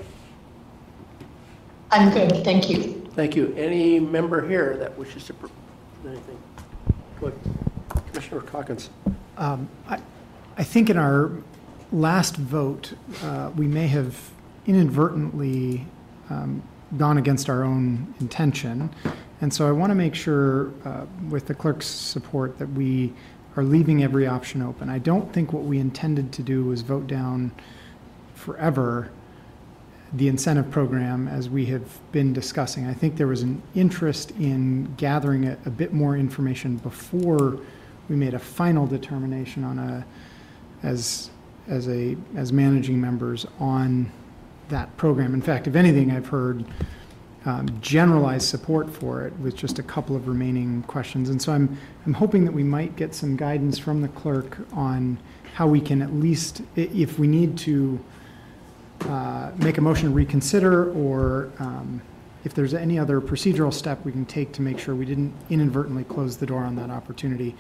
I'm good. Thank you. Thank you. Any member here that wishes to anything? Go ahead. Commissioner Calkins. I think in our last vote, we may have inadvertently gone against our own intention. And so I want to make sure, with the clerk's support, that we are leaving every option open. I don't think what we intended to do was vote down forever the incentive program as we have been discussing. I think there was an interest in gathering a bit more information before we made a final determination on as managing members on that program. In fact, if anything, I've heard generalized support for it with just a couple of remaining questions. And so I'm hoping that we might get some guidance from the clerk on how we can at least, if we need to make a motion to reconsider, or if there's any other procedural step we can take to make sure we didn't inadvertently close the door on that opportunity.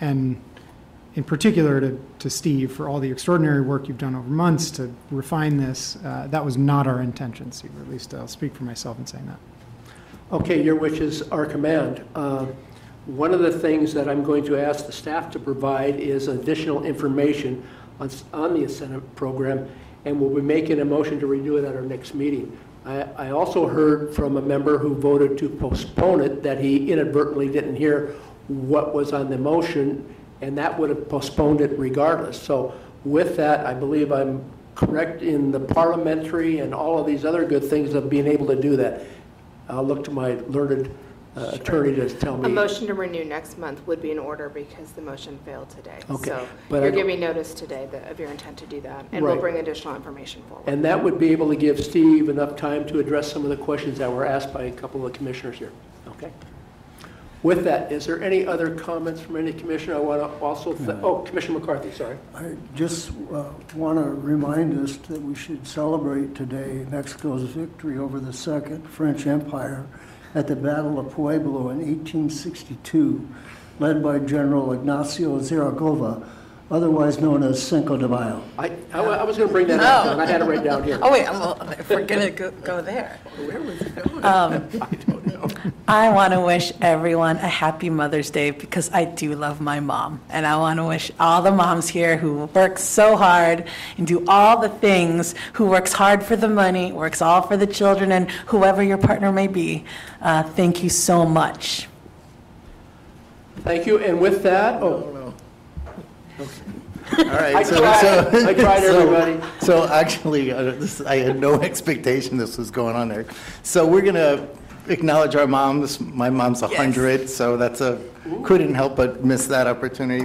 and in particular to Steve for all the extraordinary work you've done over months to refine this. That was not our intention, Steve, or at least I'll speak for myself in saying that. Okay, your wish is our command. One of the things that I'm going to ask the staff to provide is additional information on the incentive program, and we'll be making a motion to renew it at our next meeting. I also heard from a member who voted to postpone it that he inadvertently didn't hear what was on the motion, and that would have postponed it regardless. So with that, I believe I'm correct in the parliamentary and all of these other good things of being able to do that. I'll look to my learned attorney to tell me. A motion to renew next month would be in order because the motion failed today. Okay, So but you're giving notice today of your intent to do that, and Right. we'll bring additional information forward. And that would be able to give Steve enough time to address some of the questions that were asked by a couple of commissioners here. Okay. With that, is there any other comments from any commissioner? I want to also, Commissioner McCarthy, sorry. I just want to remind us that we should celebrate today Mexico's victory over the Second French Empire at the Battle of Pueblo in 1862, led by General Ignacio Zaragoza, otherwise known as Cinco de Mayo. I was going to bring that up, and I had it right down here. Oh, wait, if we're going to go there. Where was it going? I want to wish everyone a happy Mother's Day because I do love my mom. And I want to wish all the moms here who work so hard and do all the things, who works hard for the money, works all for the children, and whoever your partner may be. Thank you so much. Thank you. And with that, All right. I tried, everybody. So actually, I had no expectation this was going on there. So we're going to acknowledge our moms. My mom's 100, so that's couldn't help but miss that opportunity.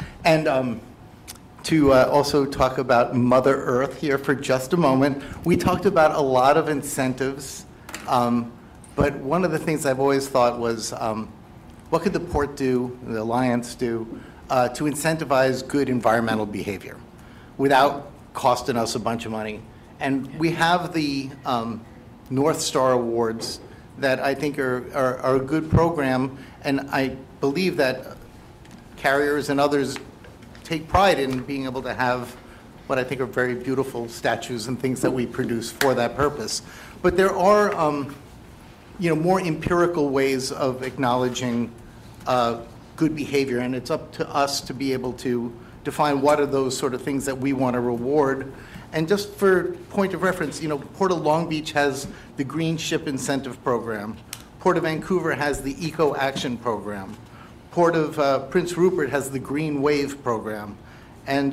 To also talk about Mother Earth here for just a moment. We talked about a lot of incentives, but one of the things I've always thought was, what could the port do, the Alliance do, to incentivize good environmental behavior without costing us a bunch of money? And we have the North Star Awards that I think are a good program, and I believe that carriers and others take pride in being able to have what I think are very beautiful statues and things that we produce for that purpose. But there are more empirical ways of acknowledging good behavior, and it's up to us to be able to define what are those sort of things that we want to reward. And just for point of reference, Port of Long Beach has the Green Ship Incentive Program. Port of Vancouver has the Eco Action Program. Port of Prince Rupert has the Green Wave Program. And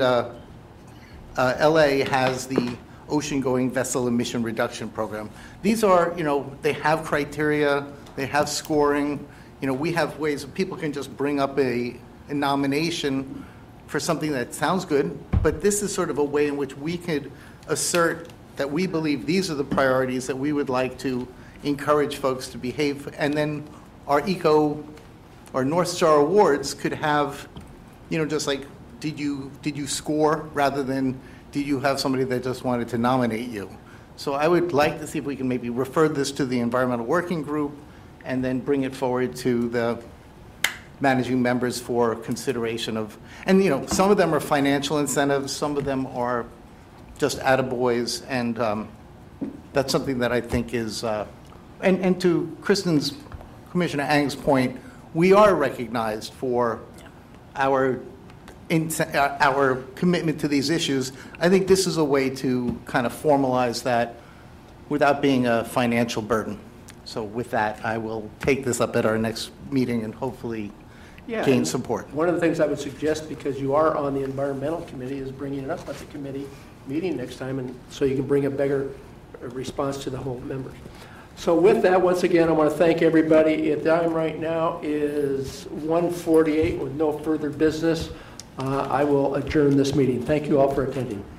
LA has the Ocean-Going Vessel Emission Reduction Program. These are, they have criteria, they have scoring. We have ways people can just bring up a nomination for something that sounds good, but this is sort of a way in which we could assert that we believe these are the priorities that we would like to encourage folks to behave. And then our North Star Awards could have, just like, did you score rather than did you have somebody that just wanted to nominate you? So I would like to see if we can maybe refer this to the Environmental Working Group and then bring it forward to the managing members for consideration of, and some of them are financial incentives, some of them are just attaboys, and that's something that I think is, and to Commissioner Ang's point, we are recognized for our commitment to these issues. I think this is a way to kind of formalize that without being a financial burden. So with that, I will take this up at our next meeting and hopefully gain support. One of the things I would suggest, because you are on the environmental committee, is bringing it up at the committee meeting next time, and so you can bring a better response to the whole members. So with that, once again, I want to thank everybody. The time right now is 1:48 with no further business. I will adjourn this meeting. Thank you all for attending.